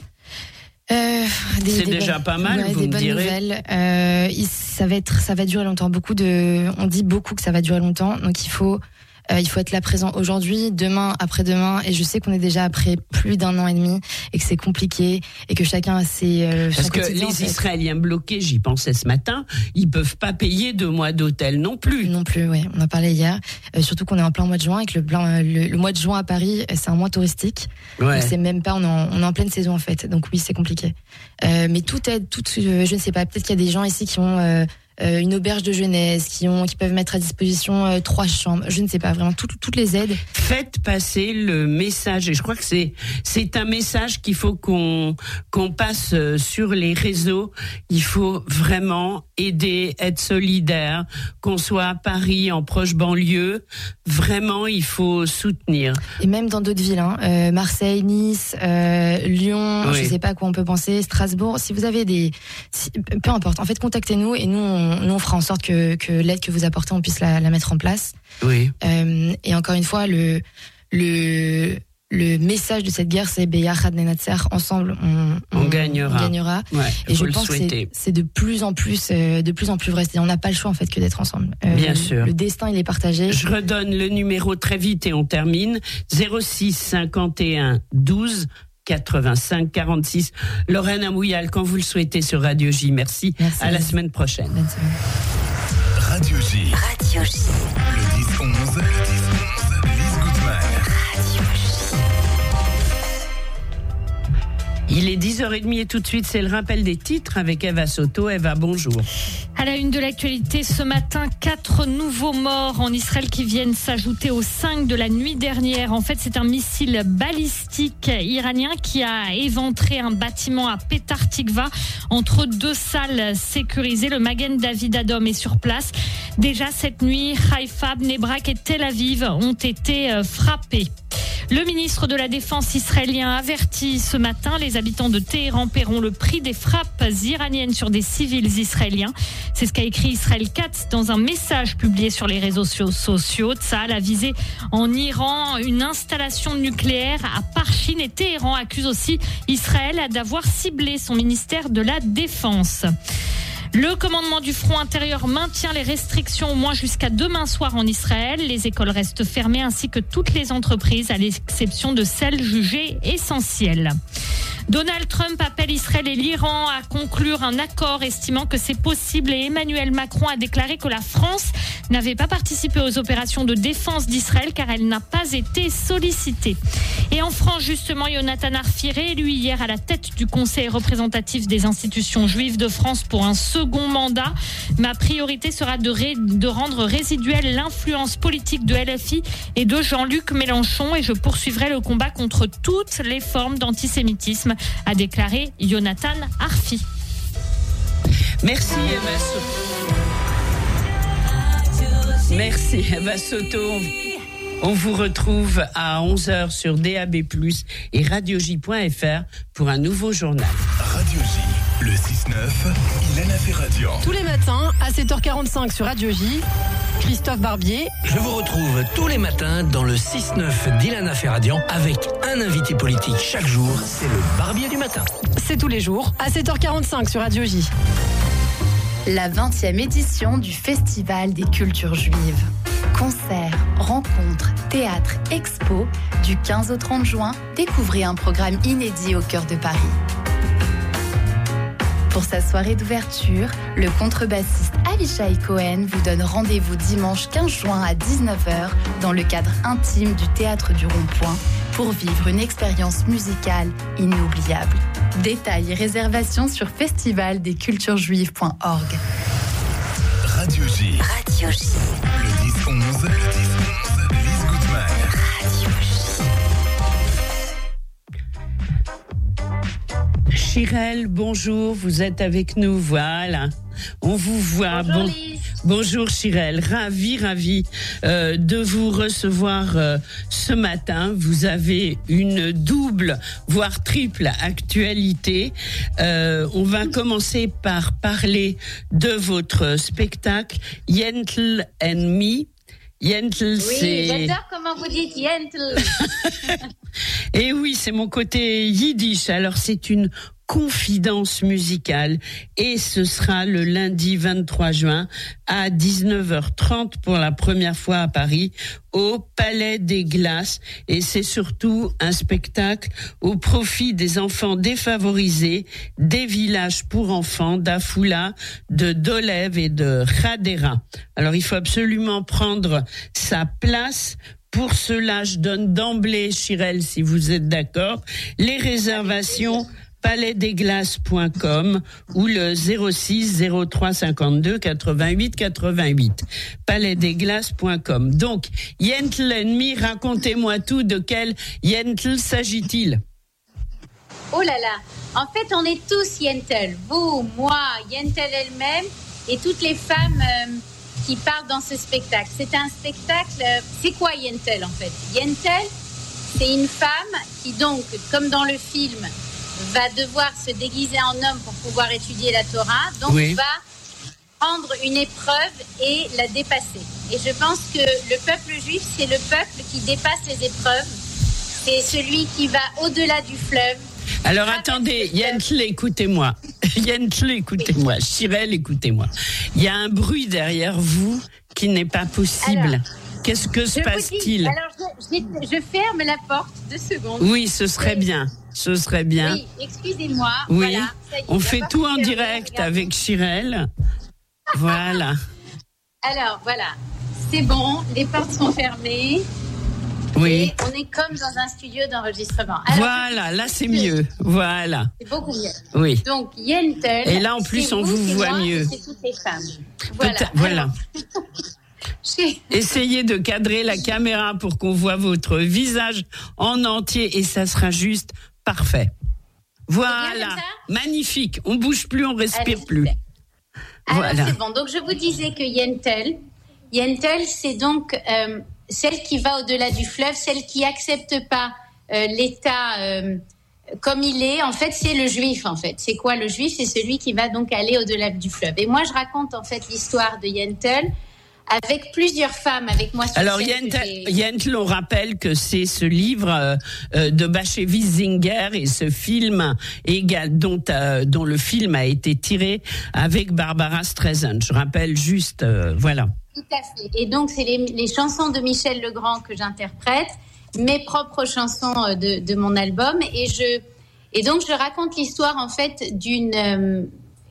Speaker 13: Euh, des,
Speaker 1: c'est
Speaker 13: des
Speaker 1: déjà
Speaker 13: bonnes,
Speaker 1: pas mal,
Speaker 13: ouais,
Speaker 1: vous
Speaker 13: des
Speaker 1: me
Speaker 13: bonnes
Speaker 1: direz.
Speaker 13: Nouvelles. Euh, il, ça va être, ça va durer longtemps. Beaucoup de, on dit beaucoup que ça va durer longtemps, donc il faut. Euh, il faut être là présent aujourd'hui, demain, après-demain, et je sais qu'on est déjà après plus d'un an et demi et que c'est compliqué et que chacun a ses. Euh,
Speaker 1: Parce que les
Speaker 13: en fait.
Speaker 1: Israéliens bloqués, j'y pensais ce matin, ils peuvent pas payer deux mois d'hôtel non plus.
Speaker 13: Non plus, oui. On en parlait hier. Euh, surtout qu'on est en plein mois de juin et que le, plein, le, le mois de juin à Paris, c'est un mois touristique.
Speaker 1: Ouais.
Speaker 13: Donc c'est même pas, on est, en, on est en pleine saison en fait. Donc oui, c'est compliqué. Euh, mais tout aide, tout, euh, je ne sais pas. Peut-être qu'il y a des gens ici qui ont. Euh, euh, une auberge de jeunesse, qui ont, qui peuvent mettre à disposition euh, trois chambres. Je ne sais pas vraiment tout, toutes les aides.
Speaker 1: Faites passer le message, et je crois que c'est c'est un message qu'il faut qu'on qu'on passe sur les réseaux. Il faut vraiment aider, être solidaire, qu'on soit à Paris, en proche banlieue. Vraiment, il faut soutenir.
Speaker 13: Et même dans d'autres villes, hein, euh, Marseille, Nice, euh, Lyon, oui. Je ne sais pas à quoi on peut penser, Strasbourg. Si vous avez des, si, peu importe. En fait, contactez-nous et nous, on, nous, on fera en sorte que, que l'aide que vous apportez, on puisse la, la mettre en place.
Speaker 1: Oui.
Speaker 13: Euh, et encore une fois, le le Le message de cette guerre, c'est Beyachad Nenatzer, ensemble, on, on,
Speaker 1: on gagnera.
Speaker 13: On gagnera.
Speaker 1: Ouais,
Speaker 13: et je pense que c'est, c'est de plus en plus, euh, de plus en plus vrai. C'est, on n'a pas le choix en fait que d'être ensemble.
Speaker 1: Euh, Bien
Speaker 13: le,
Speaker 1: sûr.
Speaker 13: Le destin, il est partagé.
Speaker 1: Je redonne le numéro très vite et on termine. zéro six cinquante et un douze quatre-vingt-cinq quarante-six. Lorraine Amouyal, quand vous le souhaitez sur Radio J. Merci.
Speaker 13: Merci.
Speaker 1: À la semaine prochaine.
Speaker 13: Merci.
Speaker 3: Radio J.
Speaker 8: Radio J.
Speaker 3: Le dix onze. Le dix onze. Lise Goutman.
Speaker 8: Radio J.
Speaker 1: Il est dix heures trente et tout de suite, c'est le rappel des titres avec Eva Soto. Eva, bonjour.
Speaker 4: À la une de l'actualité, ce matin, quatre nouveaux morts en Israël qui viennent s'ajouter aux cinq de la nuit dernière. En fait, c'est un missile balistique iranien qui a éventré un bâtiment à Petar Tikva entre deux salles sécurisées. Le Magen David Adom est sur place. Déjà cette nuit, Haïfa, Bnei Brak et Tel Aviv ont été frappés. Le ministre de la Défense israélien a averti ce matin les habitants de Téhéran paieront le prix des frappes iraniennes sur des civils israéliens. C'est ce qu'a écrit Israël Katz dans un message publié sur les réseaux sociaux. Tsahal a visé en Iran une installation nucléaire à Parchin et Téhéran accuse aussi Israël d'avoir ciblé son ministère de la Défense. Le commandement du front intérieur maintient les restrictions au moins jusqu'à demain soir en Israël. Les écoles restent fermées ainsi que toutes les entreprises à l'exception de celles jugées essentielles. Donald Trump appelle Israël et l'Iran à conclure un accord estimant que c'est possible et Emmanuel Macron a déclaré que la France n'avait pas participé aux opérations de défense d'Israël car elle n'a pas été sollicitée. Et en France, justement, Yonatan Arfi, réélu hier à la tête du Conseil représentatif des institutions juives de France pour un second mandat. Ma priorité sera de, ré, de rendre résiduelle l'influence politique de L F I et de Jean-Luc Mélenchon et je poursuivrai le combat contre toutes les formes d'antisémitisme, a déclaré Yonatan Arfi.
Speaker 1: Merci Eva Soto. Merci Eva Soto. On vous retrouve à onze heures sur D A B plus, et radio j point f r pour un nouveau journal.
Speaker 3: Radio J, le six neuf, Ilana Ferradian.
Speaker 11: Tous les matins à sept heures quarante-cinq sur Radio J, Christophe Barbier.
Speaker 9: Je vous retrouve tous les matins dans le six neuf d'Ilana Ferradian avec un invité politique chaque jour. C'est le Barbier du matin.
Speaker 11: C'est tous les jours à sept heures quarante-cinq sur Radio J.
Speaker 14: La vingtième édition du Festival des cultures juives. Concerts, rencontres, théâtre, expo. Du quinze au trente juin, découvrez un programme inédit au cœur de Paris. Pour sa soirée d'ouverture, le contrebassiste Avishai Cohen vous donne rendez-vous dimanche quinze juin à dix-neuf heures dans le cadre intime du Théâtre du Rond-Point pour vivre une expérience musicale inoubliable. Détails et réservations sur festival des cultures juives point org.
Speaker 3: Radio J.
Speaker 8: Radio J.
Speaker 3: Le dix onze. Le dix onze. Lise Goutman.
Speaker 8: Radio J.
Speaker 1: Chirel, bonjour, vous êtes avec nous, voilà. On vous voit.
Speaker 15: Bonjour,
Speaker 1: bon...
Speaker 15: Lise.
Speaker 1: Bonjour Chirel, ravi, ravi euh, de vous recevoir euh, ce matin. Vous avez une double, voire triple actualité. Euh, on va commencer par parler de votre spectacle Yentl and Me. Yentl,
Speaker 15: oui,
Speaker 1: c'est...
Speaker 15: j'adore comment vous dites Yentl.
Speaker 1: Et oui, c'est mon côté yiddish. Alors, c'est une confidence musicale et ce sera le lundi vingt-trois juin à dix-neuf heures trente pour la première fois à Paris au Palais des Glaces, et c'est surtout un spectacle au profit des enfants défavorisés des villages pour enfants d'Afula, de Dolev et de Hadera. Alors il faut absolument prendre sa place. Pour cela, je donne d'emblée, Chirel, si vous êtes d'accord, les réservations palais des glaces point com ou le zéro six zéro trois cinquante-deux quatre-vingt-huit quatre-vingt-huit. palais des glaces point com. Donc, Yentl ennemi, racontez-moi tout. De quel Yentl s'agit-il?
Speaker 15: Oh là là, en fait, on est tous Yentl. Vous, moi, Yentl elle-même et toutes les femmes euh, qui parlent dans ce spectacle. C'est un spectacle... Euh, c'est quoi Yentl, en fait? Yentl, c'est une femme qui, donc, comme dans le film, va devoir se déguiser en homme pour pouvoir étudier la Torah. Donc,
Speaker 1: oui.
Speaker 15: va prendre une épreuve et la dépasser. Et je pense que le peuple juif, c'est le peuple qui dépasse les épreuves. C'est celui qui va au-delà du fleuve.
Speaker 1: Alors attendez, Yentl, écoutez-moi. Yentl, écoutez-moi. Chirel, écoutez-moi. Il y a un bruit derrière vous qui n'est pas possible. Alors, qu'est-ce que se passe-t-il?
Speaker 15: Alors, je, je, je ferme la porte, deux secondes.
Speaker 1: Oui, ce serait bien. Ce serait bien.
Speaker 15: Oui, excusez-moi.
Speaker 1: Oui,
Speaker 15: voilà, ça y est,
Speaker 1: on fait tout en
Speaker 15: fermer,
Speaker 1: direct
Speaker 15: regardez.
Speaker 1: avec Chirel. Voilà.
Speaker 15: Alors, voilà. C'est bon, les portes sont fermées.
Speaker 1: Oui.
Speaker 15: Et on est comme dans un studio d'enregistrement. Alors,
Speaker 1: voilà, là c'est mieux. Voilà.
Speaker 15: c'est beaucoup mieux.
Speaker 1: Oui.
Speaker 15: Donc, Yentl.
Speaker 1: Et là, en plus,
Speaker 15: c'est
Speaker 1: on
Speaker 15: vous,
Speaker 1: vous
Speaker 15: c'est
Speaker 1: voit
Speaker 15: moi,
Speaker 1: mieux.
Speaker 15: C'est toutes les femmes. Voilà.
Speaker 1: Peut-être- voilà.
Speaker 15: J'ai-
Speaker 1: Essayez de cadrer la caméra pour qu'on voit votre visage en entier et ça sera juste parfait. Voilà, magnifique. On bouge plus, on respire
Speaker 15: Allez,
Speaker 1: plus.
Speaker 15: Alors,
Speaker 1: Voilà.
Speaker 15: c'est bon. Donc, je vous disais que Yentl, Yentl, c'est donc euh, celle qui va au-delà du fleuve, celle qui accepte pas euh, l'État euh, comme il est. En fait, c'est le juif, en fait. C'est quoi le juif? C'est celui qui va donc aller au-delà du fleuve. Et moi, je raconte, en fait, l'histoire de Yentl avec plusieurs femmes avec moi. Sur
Speaker 1: Alors,
Speaker 15: scène que
Speaker 1: Yentl,
Speaker 15: j'ai-
Speaker 1: Yentl, on rappelle que c'est ce livre euh, euh, de Bashevis Singer et ce film égal, dont, euh, dont le film a été tiré avec Barbara Streisand. Je rappelle juste, euh, voilà.
Speaker 15: Tout à fait. Et donc, c'est les, les chansons de Michel Legrand que j'interprète, mes propres chansons euh, de, de mon album. Et, je, et donc, je raconte l'histoire, en fait, d'une, euh,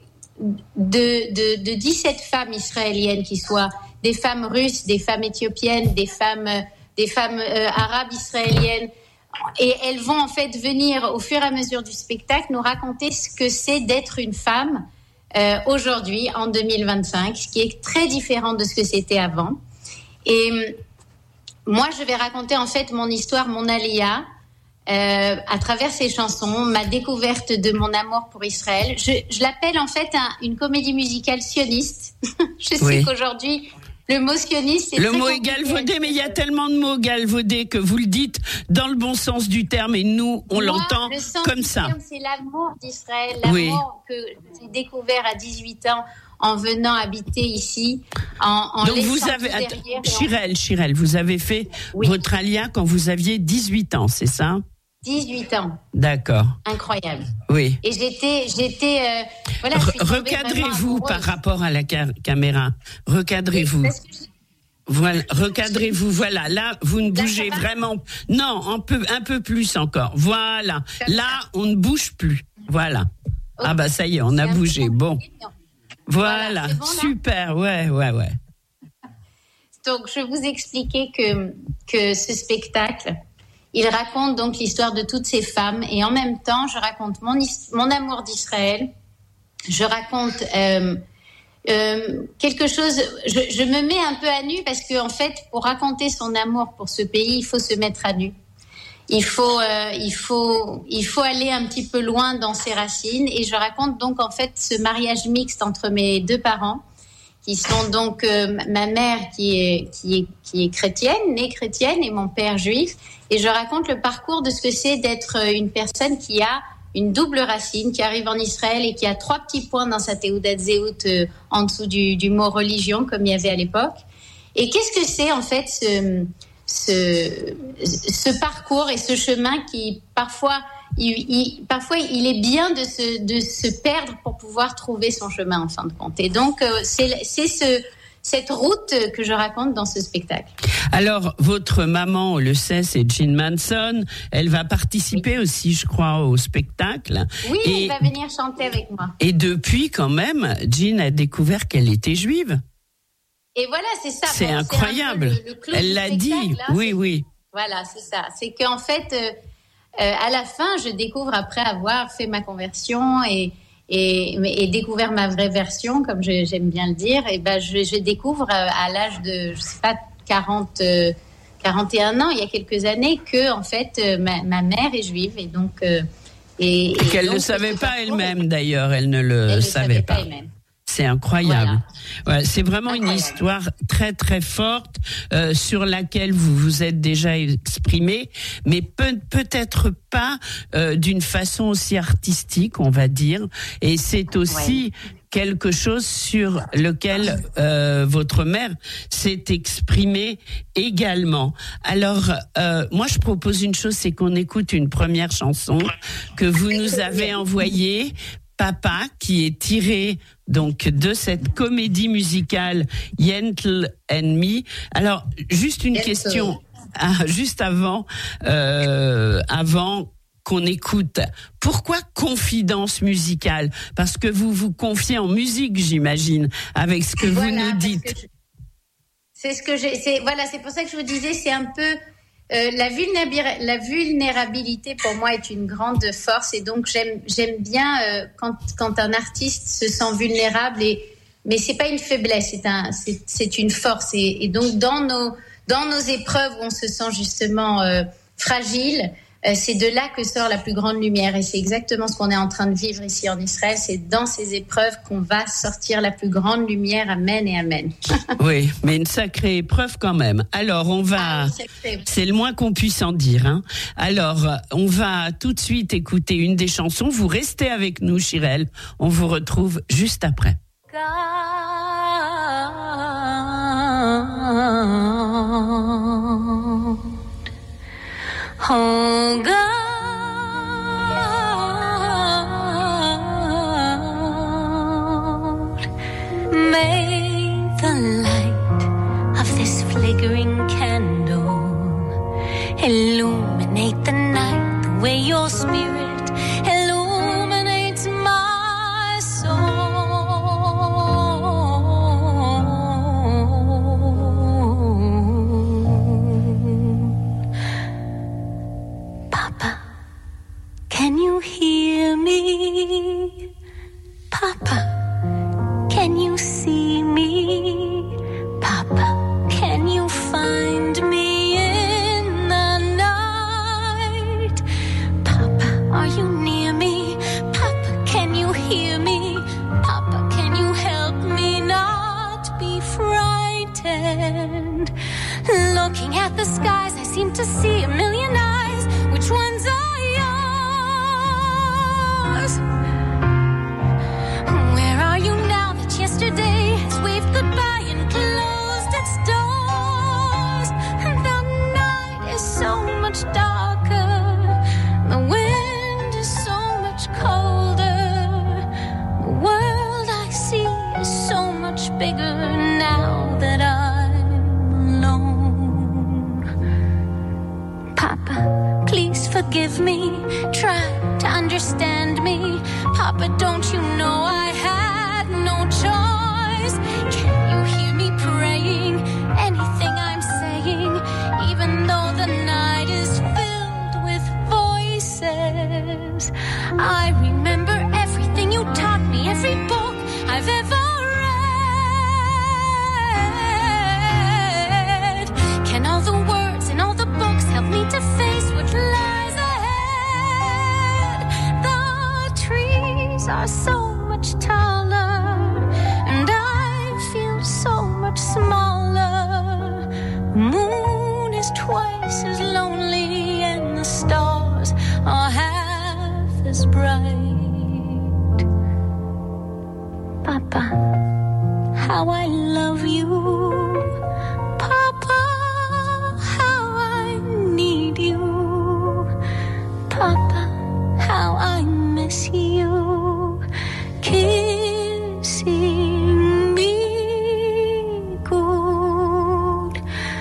Speaker 15: de, de, de dix-sept femmes israéliennes qui soient des femmes russes, des femmes éthiopiennes, des femmes, euh, des femmes euh, arabes israéliennes. Et elles vont, en fait, venir, au fur et à mesure du spectacle, nous raconter ce que c'est d'être une femme Euh, aujourd'hui, en deux mille vingt-cinq, ce qui est très différent de ce que c'était avant. Et euh, moi, je vais raconter en fait mon histoire, mon alia, euh, à travers ces chansons, ma découverte de mon amour pour Israël. Je, je l'appelle en fait un, une comédie musicale sioniste. je sais
Speaker 1: Oui.
Speaker 15: qu'aujourd'hui, le mot sioniste... est
Speaker 1: Le
Speaker 15: très
Speaker 1: mot est
Speaker 15: compliqué.
Speaker 1: galvaudé, mais il y a tellement de mots galvaudés que vous le dites dans le bon sens du terme et nous, on
Speaker 15: Moi,
Speaker 1: l'entend
Speaker 15: le sens
Speaker 1: comme
Speaker 15: du
Speaker 1: ça.
Speaker 15: terme, c'est l'amour d'Israël, l'amour
Speaker 1: Oui.
Speaker 15: que j'ai découvert à dix-huit ans en venant habiter ici, en, en
Speaker 1: Donc
Speaker 15: laissant
Speaker 1: vous
Speaker 15: tout
Speaker 1: avez,
Speaker 15: derrière
Speaker 1: attends,
Speaker 15: et en-
Speaker 1: Chirel, Chirel, vous avez fait votre alia quand vous aviez dix-huit ans, c'est ça?
Speaker 15: dix-huit ans,
Speaker 1: D'accord.
Speaker 15: incroyable.
Speaker 1: Oui.
Speaker 15: Et j'étais, j'étais, euh, voilà. je suis
Speaker 1: Re-
Speaker 15: tombée
Speaker 1: recadrez-vous
Speaker 15: vraiment
Speaker 1: par
Speaker 15: amoureuse.
Speaker 1: rapport à la ca- caméra. Recadrez-vous.
Speaker 15: Parce que je-
Speaker 1: Voilà, recadrez-vous. Voilà, là, vous ne bougez vraiment. Non, un peu, un peu plus encore. Voilà. Là, on ne bouge plus. Voilà. Ah bah ça y est, on a bougé. Bon. Voilà.
Speaker 15: c'est bon, là
Speaker 1: Super. Ouais, ouais, ouais.
Speaker 15: Donc, je vous expliquais que, que ce spectacle, il raconte donc l'histoire de toutes ces femmes et en même temps, je raconte mon, his- mon amour d'Israël. Je raconte euh, euh, quelque chose, je, je me mets un peu à nu parce que en fait, pour raconter son amour pour ce pays, il faut se mettre à nu. Il faut, euh, il faut, il faut aller un petit peu loin dans ses racines et je raconte donc en fait ce mariage mixte entre mes deux parents qui sont donc euh, ma mère qui est, qui est, qui est chrétienne, née chrétienne, et mon père juif. Et je raconte le parcours de ce que c'est d'être une personne qui a une double racine, qui arrive en Israël et qui a trois petits points dans sa Teudat Zehut euh, en dessous du, du mot religion, comme il y avait à l'époque. Et qu'est-ce que c'est en fait ce, ce, ce parcours et ce chemin qui parfois... Il, il, parfois, il est bien de se, de se perdre pour pouvoir trouver son chemin en fin de compte. Et donc, euh, c'est, c'est ce, cette route que je raconte dans ce spectacle.
Speaker 1: Alors, votre maman, on le sait, c'est Jean Manson. Elle va participer oui. aussi, je crois, au spectacle.
Speaker 15: Oui,
Speaker 1: et,
Speaker 15: elle va venir chanter avec moi.
Speaker 1: Et depuis, quand même, Jean a découvert qu'elle était juive.
Speaker 15: Et voilà, c'est ça.
Speaker 1: C'est
Speaker 15: bon,
Speaker 1: incroyable.
Speaker 15: C'est le, le
Speaker 1: elle l'a dit.
Speaker 15: là,
Speaker 1: oui, oui.
Speaker 15: Voilà, c'est ça. C'est qu'en fait... Euh, euh, à la fin, je découvre, après avoir fait ma conversion et, et, et découvert ma vraie version, comme je, j'aime bien le dire, et ben je, je découvre à, à l'âge de, je sais pas, quarante, euh, quarante et un ans, il y a quelques années, que en fait, euh, ma, ma mère est juive, et donc... Euh, et,
Speaker 1: et qu'elle
Speaker 15: donc,
Speaker 1: ne savait pas elle-même, d'ailleurs, elle ne le
Speaker 15: elle
Speaker 1: savait
Speaker 15: ne savait
Speaker 1: pas.
Speaker 15: pas elle-même.
Speaker 1: C'est incroyable.
Speaker 15: Voilà.
Speaker 1: Ouais, c'est vraiment incroyable. Une histoire très très forte euh, sur laquelle vous vous êtes déjà exprimé, mais peut, peut-être pas euh, d'une façon aussi artistique, on va dire. Et c'est aussi ouais. quelque chose sur lequel euh, votre mère s'est exprimée également. Alors, euh, moi, je propose une chose, c'est qu'on écoute une première chanson que vous nous avez envoyée. Papa, qui est tiré donc de cette comédie musicale Yentl and Me. Alors, juste une Yentl. question, ah, juste avant, euh, avant qu'on écoute. Pourquoi confidence musicale? Parce que vous vous confiez en musique, j'imagine, avec ce que voilà, vous nous dites.
Speaker 15: Je... C'est ce que j'ai. C'est voilà, c'est pour ça que je vous disais, c'est un peu. Euh, la, vulnérabil- la vulnérabilité pour moi est une grande force et donc j'aime j'aime bien euh, quand quand un artiste se sent vulnérable et mais c'est pas une faiblesse, c'est un c'est c'est une force et, et donc dans nos dans nos épreuves où on se sent justement euh, fragile, euh, c'est de là que sort la plus grande lumière et c'est exactement ce qu'on est en train de vivre ici en Israël, c'est dans ces épreuves qu'on va sortir la plus grande lumière, amen et amen.
Speaker 1: Oui, mais une sacrée épreuve quand même. Alors on va, ah, c'est le moins qu'on puisse en dire, hein. Alors on va tout de suite écouter une des chansons, vous restez avec nous Chirel, on vous retrouve juste après.
Speaker 16: Oh God, may the light of this flickering candle illuminate the night the way your spirit illuminates my soul. Can you hear me? Papa, can you see me? Papa, can you find me in the night? Papa, are you near me? Papa, can you hear me? Papa, can you help me not be frightened? Looking at the skies, I seem to see a million eyes. Which ones are where are you now that yesterday has waved goodbye and closed its doors? The night is so much darker, the wind is so much colder, the world I see is so much bigger now that I'm alone. Papa, please forgive me, try to understand me. Papa, don't you know I had no choice? Can you hear me praying anything I'm saying? Even though the night is filled with voices, I remember everything you taught me, every book I've ever read. Can all the words in all the books help me to face what lies ahead? The trees are so much taller, and I feel so much smaller. The moon is twice as lonely, and the stars are half as bright. Papa, how I love you. Papa, how I need you. Papa, how I miss you. Kissing me good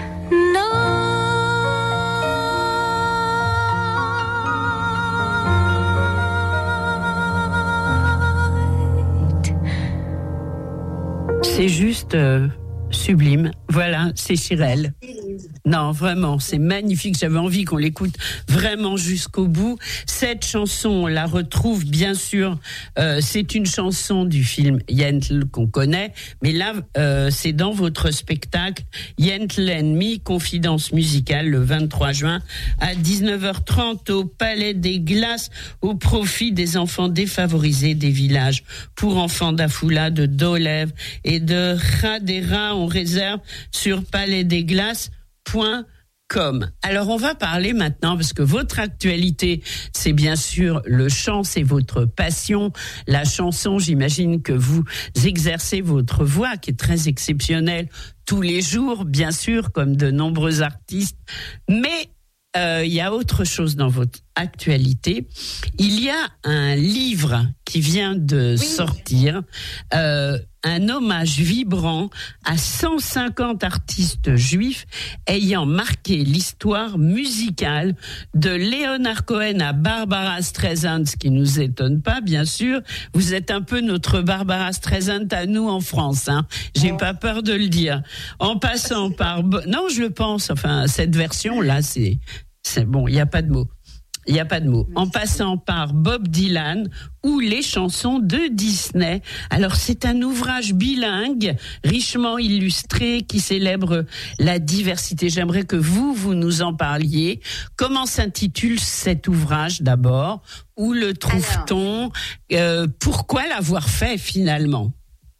Speaker 16: night.
Speaker 1: C'est juste euh, sublime. Voilà, c'est Chirel. Non, vraiment, c'est magnifique. J'avais envie qu'on l'écoute vraiment jusqu'au bout. Cette chanson, on la retrouve bien sûr. Euh, c'est une chanson du film Yentl qu'on connaît, mais là, euh, c'est dans votre spectacle Yentl and Me, confidence musicale, le vingt-trois juin à dix-neuf heures trente au Palais des Glaces, au profit des enfants défavorisés des villages pour enfants d'Afula, de Dolev et de Khadera. On réserve sur palais des glaces point com. Alors on va parler maintenant, parce que votre actualité, c'est bien sûr le chant, c'est votre passion. La chanson, j'imagine que vous exercez votre voix qui est très exceptionnelle tous les jours, bien sûr, comme de nombreux artistes. Mais euh, il y a autre chose dans votre actualité. Il y a un livre qui vient de oui. sortir, euh, un hommage vibrant à cent cinquante artistes juifs ayant marqué l'histoire musicale, de Leonard Cohen à Barbara Streisand, ce qui nous étonne pas, bien sûr. Vous êtes un peu notre Barbara Streisand à nous en France, hein. J'ai oh. pas peur de le dire. En passant par... Non, je le pense, enfin, cette version-là, c'est... c'est bon, il n'y a pas de mots. Il n'y a pas de mots. En passant par Bob Dylan ou les chansons de Disney. Alors, c'est un ouvrage bilingue, richement illustré, qui célèbre la diversité. J'aimerais que vous, vous nous en parliez. Comment s'intitule cet ouvrage d'abord? Où le trouve-t-on? euh, Pourquoi l'avoir fait finalement?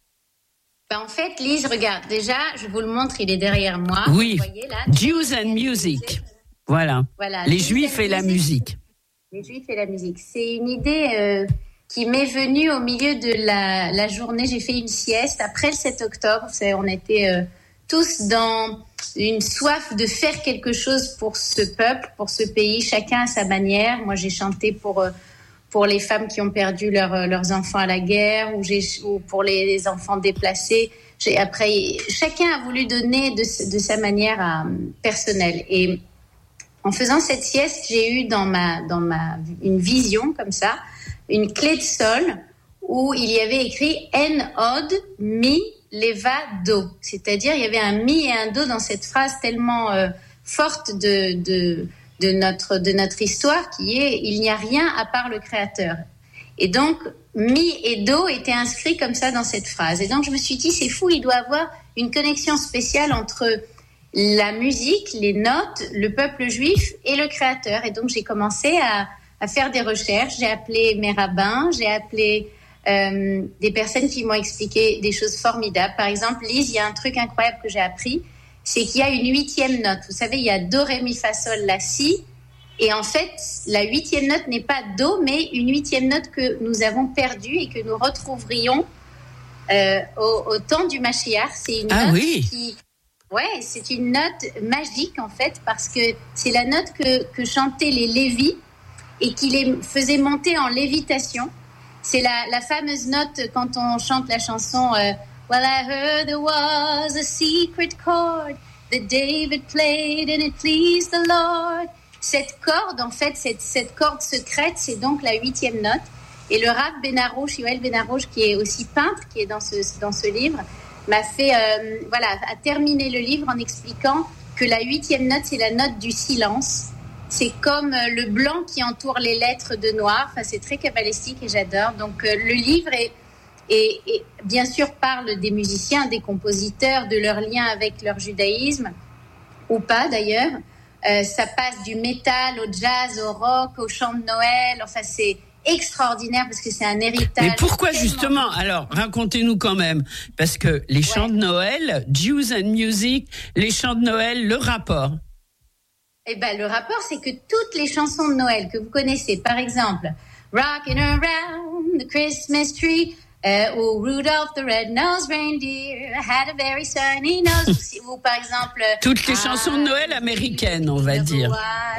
Speaker 15: Ben en fait, Lise, regarde, déjà, je vous le montre, il est derrière moi.
Speaker 1: Oui,
Speaker 15: vous voyez, là,
Speaker 1: Jews and Music. Voilà. voilà, les Juifs et la musique.
Speaker 15: Les Juifs et la musique. C'est une idée euh, qui m'est venue au milieu de la, la journée. J'ai fait une sieste après le sept octobre. C'est, on était euh, tous dans une soif de faire quelque chose pour ce peuple, pour ce pays, chacun à sa manière. Moi, j'ai chanté pour euh, pour les femmes qui ont perdu leur, leurs enfants à la guerre, ou, j'ai, ou pour les enfants déplacés. J'ai, après, chacun a voulu donner de, de sa manière à, personnelle. Et en faisant cette sieste, j'ai eu dans ma, dans ma, une vision comme ça, une clé de sol où il y avait écrit En od mi leva do. C'est-à-dire, il y avait un mi et un do dans cette phrase tellement euh, forte de, de, de, notre, de notre histoire, qui est il n'y a rien à part le Créateur. Et donc, mi et do étaient inscrits comme ça dans cette phrase. Et donc, je me suis dit, c'est fou, il doit avoir une connexion spéciale entre la musique, les notes, le peuple juif et le Créateur. Et donc, j'ai commencé à, à faire des recherches. J'ai appelé mes rabbins, j'ai appelé euh, des personnes qui m'ont expliqué des choses formidables. Par exemple, Lise, il y a un truc incroyable que j'ai appris, c'est qu'il y a une huitième note. Vous savez, il y a do, ré, mi, fa, sol, la, si. Et en fait, la huitième note n'est pas do, mais une huitième note que nous avons perdue et que nous retrouverions euh, au, au temps du Mashiach. C'est une
Speaker 1: ah,
Speaker 15: note
Speaker 1: oui.
Speaker 15: qui... Ouais, c'est une note magique en fait, parce que c'est la note que, que chantaient les Lévis et qui les faisait monter en lévitation. C'est la, la fameuse note quand on chante la chanson euh, Well, I heard there was a secret chord that David played and it pleased the Lord. Cette corde, en fait, cette, cette corde secrète, c'est donc la huitième note. Et le Rav Ben Arouche, Yoel Ben Arouche, qui est aussi peintre, qui est dans ce, dans ce livre, m'a fait, euh, voilà, a terminé le livre en expliquant que la huitième note, c'est la note du silence. C'est comme euh, le blanc qui entoure les lettres de noir. Enfin, c'est très cabalistique et j'adore. Donc, euh, le livre est, est, est, bien sûr, parle des musiciens, des compositeurs, de leur lien avec leur judaïsme, ou pas d'ailleurs. Euh, ça passe du métal au jazz, au rock, au chant de Noël. Enfin, c'est extraordinaire parce que c'est un héritage.
Speaker 1: Mais pourquoi justement? Alors, racontez-nous quand même, parce que les chants ouais. de Noël, Jews and Music, les chants de Noël, le rapport.
Speaker 15: Eh ben, le rapport, c'est que toutes les chansons de Noël que vous connaissez, par exemple, Rockin' Around the Christmas Tree, euh, ou Rudolph the Red-Nosed Reindeer had a very sunny nose, ou par exemple...
Speaker 1: Toutes les chansons de Noël américaines, on va dire.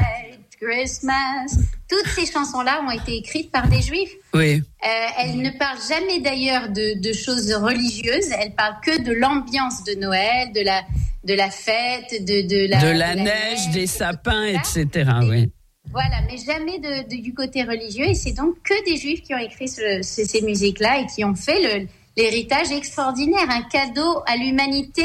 Speaker 15: Christmas. Toutes ces chansons-là ont été écrites par des juifs.
Speaker 1: Oui.
Speaker 15: Euh, elles ne parlent jamais d'ailleurs de, de choses religieuses. Elles parlent que de l'ambiance de Noël, de la, de la fête, de, de la...
Speaker 1: De la, de la neige, neige, des sapins, et cetera. Mais, oui.
Speaker 15: Voilà, mais jamais de, de, du côté religieux. Et c'est donc que des juifs qui ont écrit ce, ce, ces musiques-là et qui ont fait le, l'héritage extraordinaire, un cadeau à l'humanité.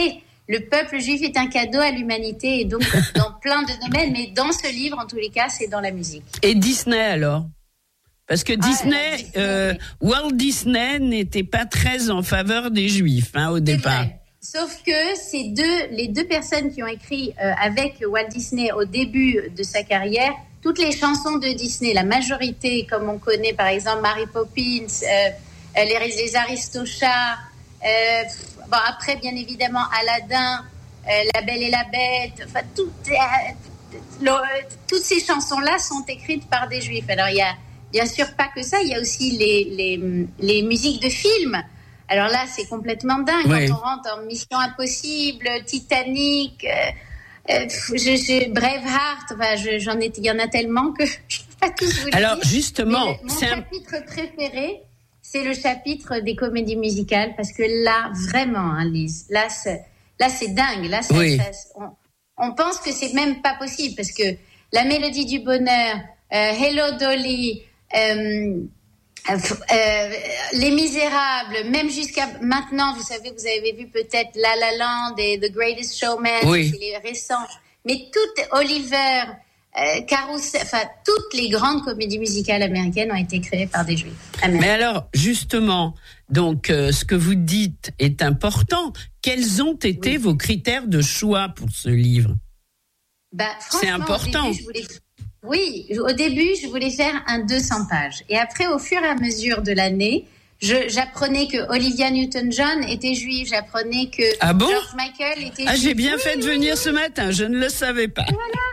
Speaker 15: le peuple juif est un cadeau à l'humanité, et donc dans plein de domaines, mais dans ce livre, en tous les cas, c'est dans la musique.
Speaker 1: Et Disney alors ? Parce que Disney, ah, Disney euh, Walt Disney n'était pas très en faveur des Juifs hein, au départ.
Speaker 15: Sauf que ces deux, les deux personnes qui ont écrit euh, avec Walt Disney au début de sa carrière, toutes les chansons de Disney, la majorité, comme on connaît par exemple Mary Poppins, euh, les, les Aristochats, euh, bon, après bien évidemment Aladdin, euh, La Belle et la Bête, enfin toutes, euh, le, toutes ces chansons-là sont écrites par des Juifs. Alors il y a bien sûr pas que ça, il y a aussi les, les, les musiques de films. Alors là, c'est complètement dingue. Oui. Quand on rentre en Mission Impossible, Titanic, euh, euh, je, je, Braveheart, enfin, je, j'en ai, il y en a tellement que je ne peux pas tous vous le
Speaker 1: Alors
Speaker 15: dire.
Speaker 1: justement,
Speaker 15: Mais mon
Speaker 1: c'est
Speaker 15: chapitre un... préféré, c'est le chapitre des comédies musicales, parce que là, vraiment, hein, Lise, là, c'est, là, c'est dingue. Là, ça,
Speaker 1: oui.
Speaker 15: ça, on, on pense que c'est même pas possible, parce que la Mélodie du bonheur, euh, Hello Dolly. Euh, euh, euh, Les Misérables, même jusqu'à maintenant, vous savez, vous avez vu peut-être La La Land et The Greatest Showman,
Speaker 1: oui.
Speaker 15: c'est les récents, mais toutes, Oliver, euh, Carousel, enfin toutes les grandes comédies musicales américaines ont été créées par des Juifs américains.
Speaker 1: Mais alors, justement, donc euh, ce que vous dites est important. Quels ont été oui. vos critères de choix pour ce livre ?
Speaker 15: Bah,
Speaker 1: c'est important.
Speaker 15: Au début, je voulais... Oui, au début, je voulais faire un deux cents pages. Et après, au fur et à mesure de l'année, je, j'apprenais que Olivia Newton-John était juive, j'apprenais que
Speaker 1: ah bon
Speaker 15: George Michael était
Speaker 1: ah,
Speaker 15: juif.
Speaker 1: J'ai bien
Speaker 15: oui,
Speaker 1: fait de
Speaker 15: oui,
Speaker 1: venir
Speaker 15: oui.
Speaker 1: ce matin, je ne le savais pas.
Speaker 15: Et voilà.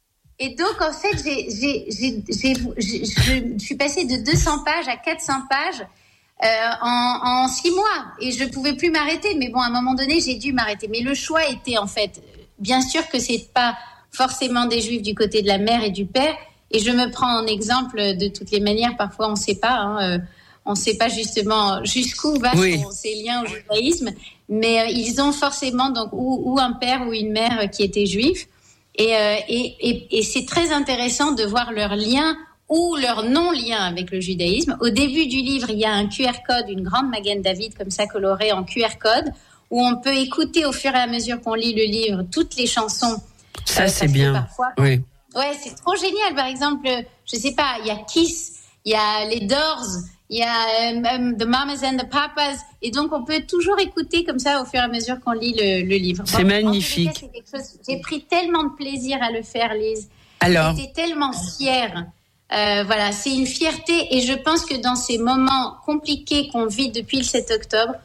Speaker 15: Et donc, en fait, j'ai, j'ai, j'ai, j'ai, j'ai, je suis passée de deux cents pages à quatre cents pages euh, en, en six mois. Et je ne pouvais plus m'arrêter. Mais bon, à un moment donné, j'ai dû m'arrêter. Mais le choix était, en fait, bien sûr que c'est pas forcément des Juifs du côté de la mère et du père. Et je me prends en exemple de toutes les manières. Parfois, on ne sait pas. Hein, euh, on ne sait pas justement jusqu'où va
Speaker 1: oui.
Speaker 15: son, ces liens au judaïsme. Mais euh, ils ont forcément donc ou, ou un père ou une mère qui était juif. Et, euh, et, et, et c'est très intéressant de voir leur lien ou leur non-lien avec le judaïsme. Au début du livre, il y a un Q R code, une grande Magen David comme ça colorée en Q R code, où on peut écouter au fur et à mesure qu'on lit le livre toutes les chansons.
Speaker 1: Ça, euh, c'est bien.
Speaker 15: Parfois,
Speaker 1: oui.
Speaker 15: Ouais, c'est trop génial. Par exemple, je sais pas, il y a Kiss, il y a les Doors, il y a um, The Mamas and the Papas, et donc on peut toujours écouter comme ça au fur et à mesure qu'on lit le, le livre.
Speaker 1: C'est bon, magnifique.
Speaker 15: En tout cas, c'est quelque chose, j'ai pris tellement de plaisir à le faire, Lise.
Speaker 1: Alors,
Speaker 15: j'étais tellement fière. Euh, voilà, c'est une fierté, et je pense que dans ces moments compliqués qu'on vit depuis le sept octobre,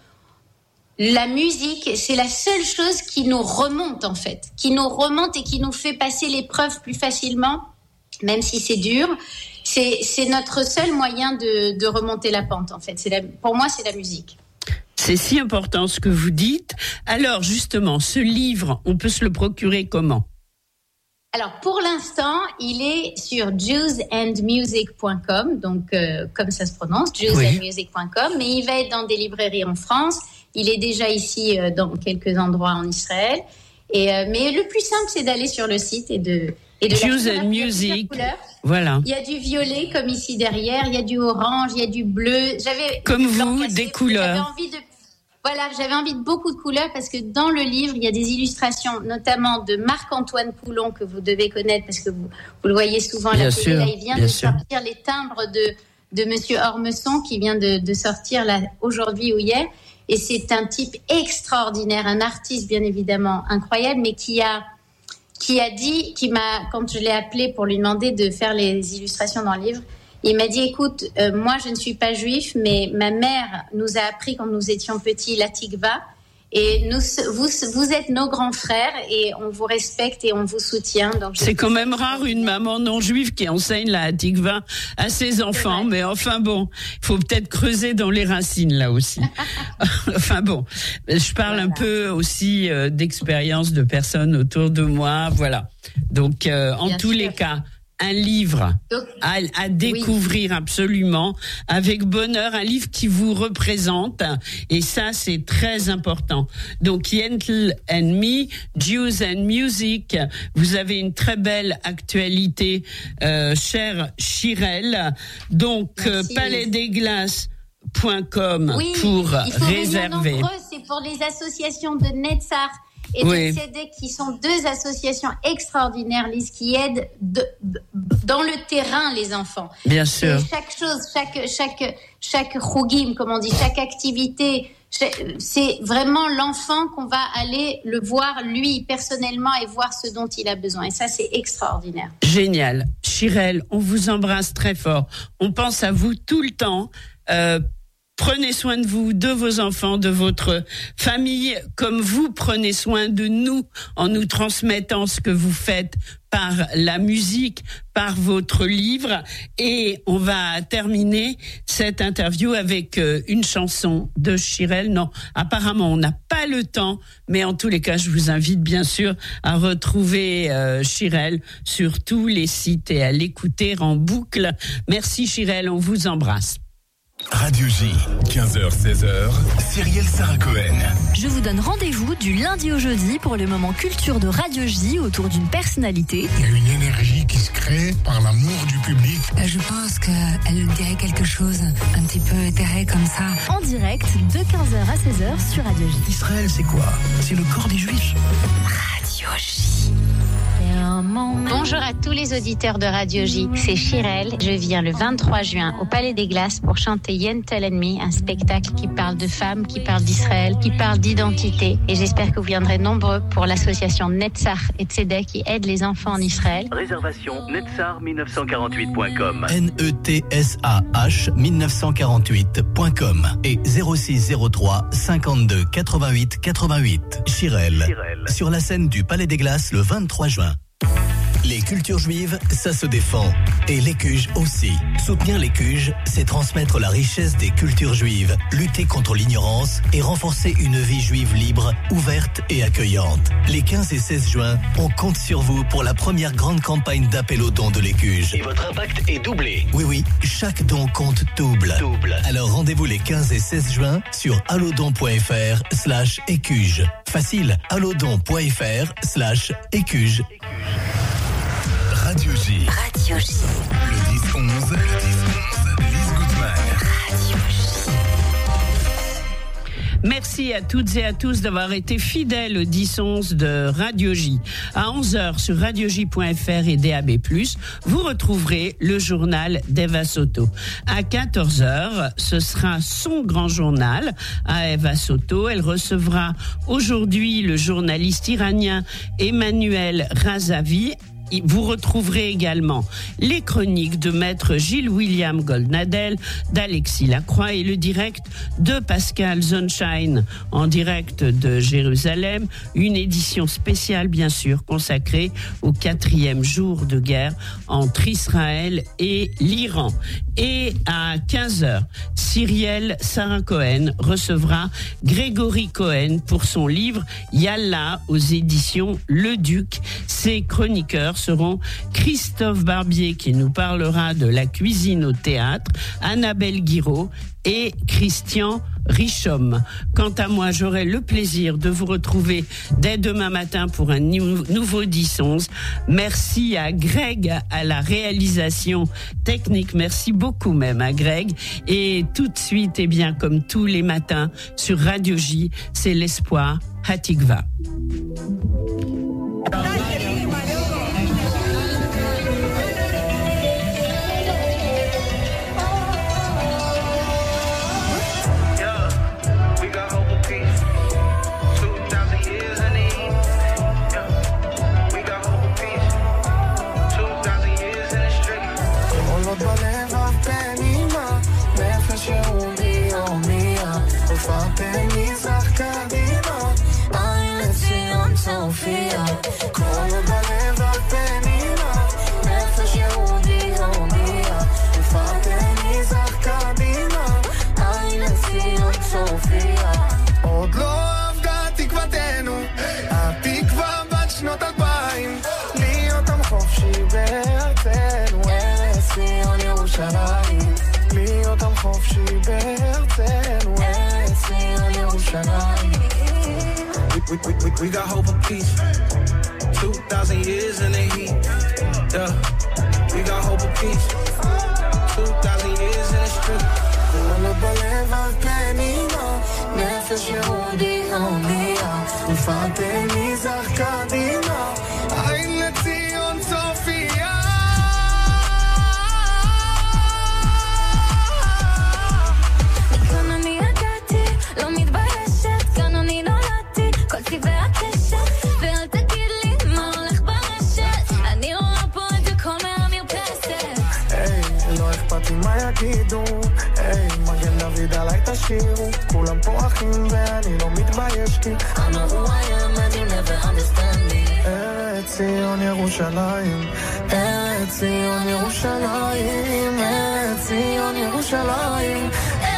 Speaker 15: la musique, c'est la seule chose qui nous remonte en fait, qui nous remonte et qui nous fait passer l'épreuve plus facilement, même si c'est dur. C'est, c'est notre seul moyen de, de remonter la pente en fait. C'est la, pour moi, c'est la musique.
Speaker 1: C'est si important ce que vous dites. Alors justement, ce livre, on peut se le procurer comment ?
Speaker 15: Alors pour l'instant, il est sur jews and music point com, donc euh, comme ça se prononce, jews and music point com, mais il va être dans des librairies en France. Il est déjà ici euh, dans quelques endroits en Israël. Et, euh, mais le plus simple, c'est d'aller sur le site et de... Et de
Speaker 1: Jews and Music, voilà.
Speaker 15: Il y a du violet comme ici derrière, il y a du orange, il y a du bleu. J'avais
Speaker 1: comme vous, cassé, des couleurs.
Speaker 15: J'avais envie de, voilà, j'avais envie de beaucoup de couleurs parce que dans le livre, il y a des illustrations, notamment de Marc-Antoine Poulon que vous devez connaître parce que vous, vous le voyez souvent à la télé. Là, il vient de sûr. sortir les timbres de de Monsieur Ormesson qui vient de, de sortir là aujourd'hui ou hier. Et c'est un type extraordinaire, un artiste bien évidemment incroyable, mais qui a, qui a dit, qui m'a, quand je l'ai appelé pour lui demander de faire les illustrations dans le livre, il m'a dit, écoute, euh, moi je ne suis pas juif, mais ma mère nous a appris quand nous étions petits la tikva, et nous, vous, vous êtes nos grands frères et on vous respecte et on vous soutient. Donc
Speaker 1: c'est quand même rare une maman non juive qui enseigne la tikva à ses enfants, mais enfin bon, il faut peut-être creuser dans les racines là aussi. Enfin bon, je parle voilà. un peu aussi euh, d'expérience de personnes autour de moi, voilà. Donc euh, en Bien tous sûr. les cas, un livre Donc, à, à découvrir oui. absolument avec bonheur, un livre qui vous représente et ça c'est très important. Donc Yentl and Me, Jews and Music, vous avez une très belle actualité, euh, chère Chirel. Donc euh, palais des glaces point com
Speaker 15: oui,
Speaker 1: pour
Speaker 15: il faut
Speaker 1: réserver.
Speaker 15: Nombreux, c'est pour les associations de Netzach et
Speaker 1: Oui.
Speaker 15: de Tzedek, qui sont deux associations extraordinaires, Lise, qui aident de, de- dans le terrain les enfants.
Speaker 1: Bien sûr.
Speaker 15: Et chaque chose, chaque chaque chaque chougim, comme on dit, chaque activité, chaque- c'est vraiment l'enfant qu'on va aller le voir lui personnellement et voir ce dont il a besoin. Et ça, c'est extraordinaire.
Speaker 1: Génial. Chirel, on vous embrasse très fort. On pense à vous tout le temps. Euh, Prenez soin de vous, de vos enfants, de votre famille, comme vous prenez soin de nous en nous transmettant ce que vous faites par la musique, par votre livre. Et on va terminer cette interview avec euh, une chanson de Chirel. Non, apparemment, on n'a pas le temps, mais en tous les cas, je vous invite bien sûr à retrouver euh, Chirel sur tous les sites et à l'écouter en boucle. Merci Chirel, on vous embrasse.
Speaker 3: Radio J, quinze heures seize heures, Cyrielle Sarah Cohen.
Speaker 17: Je vous donne rendez-vous du lundi au jeudi pour le moment culture de Radio J autour d'une personnalité.
Speaker 18: Il y a une énergie qui se crée par l'amour du public.
Speaker 19: Euh, Je pense qu'elle dirait quelque chose un petit peu éthéré comme ça.
Speaker 17: En direct de quinze heures à seize heures sur Radio J.
Speaker 9: Israël, c'est quoi? C'est le corps des Juifs.
Speaker 17: Radio J.
Speaker 15: Bonjour à tous les auditeurs de Radio J, c'est Chirel. Je viens le vingt-trois juin au Palais des Glaces pour chanter Yen Tell and Me, un spectacle qui parle de femmes, qui parle d'Israël, qui parle d'identité. Et j'espère que vous viendrez nombreux pour l'association Netzach et Tzedek qui aide les enfants en Israël.
Speaker 20: Réservation netzar mille neuf cent quarante-huit point com.
Speaker 9: N E T S A H mille neuf cent quarante-huit point com et zéro six zéro trois cinquante-deux quatre-vingt-huit quatre-vingt-huit. Chirel, sur la scène du Palais des Glaces le vingt-trois juin. Les cultures juives, ça se défend. Et l'Écuge aussi. Soutenir l'Écuge, c'est transmettre la richesse des cultures juives, lutter contre l'ignorance et renforcer une vie juive libre, ouverte et accueillante. Les quinze et seize juin, on compte sur vous pour la première grande campagne d'appel aux dons de l'Écuge. Et votre impact est doublé. Oui, oui, chaque don compte double. Double. Alors rendez-vous les quinze et seize juin sur allodon.fr slash écuge. Facile, allodon.fr slash écuge.
Speaker 3: Radio J.
Speaker 17: Radio J.
Speaker 3: Le dix onze, le dix onze, Lise Goodman.
Speaker 17: Radio J.
Speaker 1: Merci à toutes et à tous d'avoir été fidèles au dix onze de Radio J. À onze heures sur radio j point f r et D A B plus, vous retrouverez le journal d'Eva Soto. À quatorze heures, ce sera son grand journal à Eva Soto. Elle recevra aujourd'hui le journaliste iranien Emmanuel Razavi. Vous retrouverez également les chroniques de maître Gilles William Goldnadel, d'Alexis Lacroix et le direct de Pascal Zonshine en direct de Jérusalem. Une édition spéciale, bien sûr, consacrée au quatrième jour de guerre entre Israël et l'Iran. Et à quinze heures, Cyrielle Sarah Cohen recevra Grégory Cohen pour son livre Yalla aux éditions Le Duc. Ses chroniqueurs seront Christophe Barbier qui nous parlera de la cuisine au théâtre, Annabelle Guiraud et Christian Richomme. Quant à moi, j'aurai le plaisir de vous retrouver dès demain matin pour un nou- nouveau dix onze. Merci à Greg à la réalisation technique. Merci beaucoup même à Greg. Et tout de suite, eh bien, comme tous les matins sur Radio J, c'est l'espoir. Hatikva.
Speaker 12: Sophia, כל עוד הלב רק פנימה, נפש יהודי הומייה, לפעמים נזרח קדימה, עין לציון סופיה. עוד לא עבדה תקוותנו, התקווה בת שנות אלפיים, להיות עם חופשי בארצנו, ארץ ציון ירושלים, להיות עם חופשי בארצנו, ארץ ציון ירושלים.
Speaker 21: We, we, we, we got hope of peace. Two thousand years in the heat. Yeah. We got hope of peace. Two thousand years in the street.
Speaker 12: כל עוד בלב רק פנימה, נפש יהודי הומייה, לפעמים יגידו, היי, מגן דוד עליי תשאירו, כולם פה אחים ואני לא מתבייש כי I know who I am and you never understand me. ארץ ציון ירושלים, ארץ ציון ירושלים, ארץ ציון ירושלים,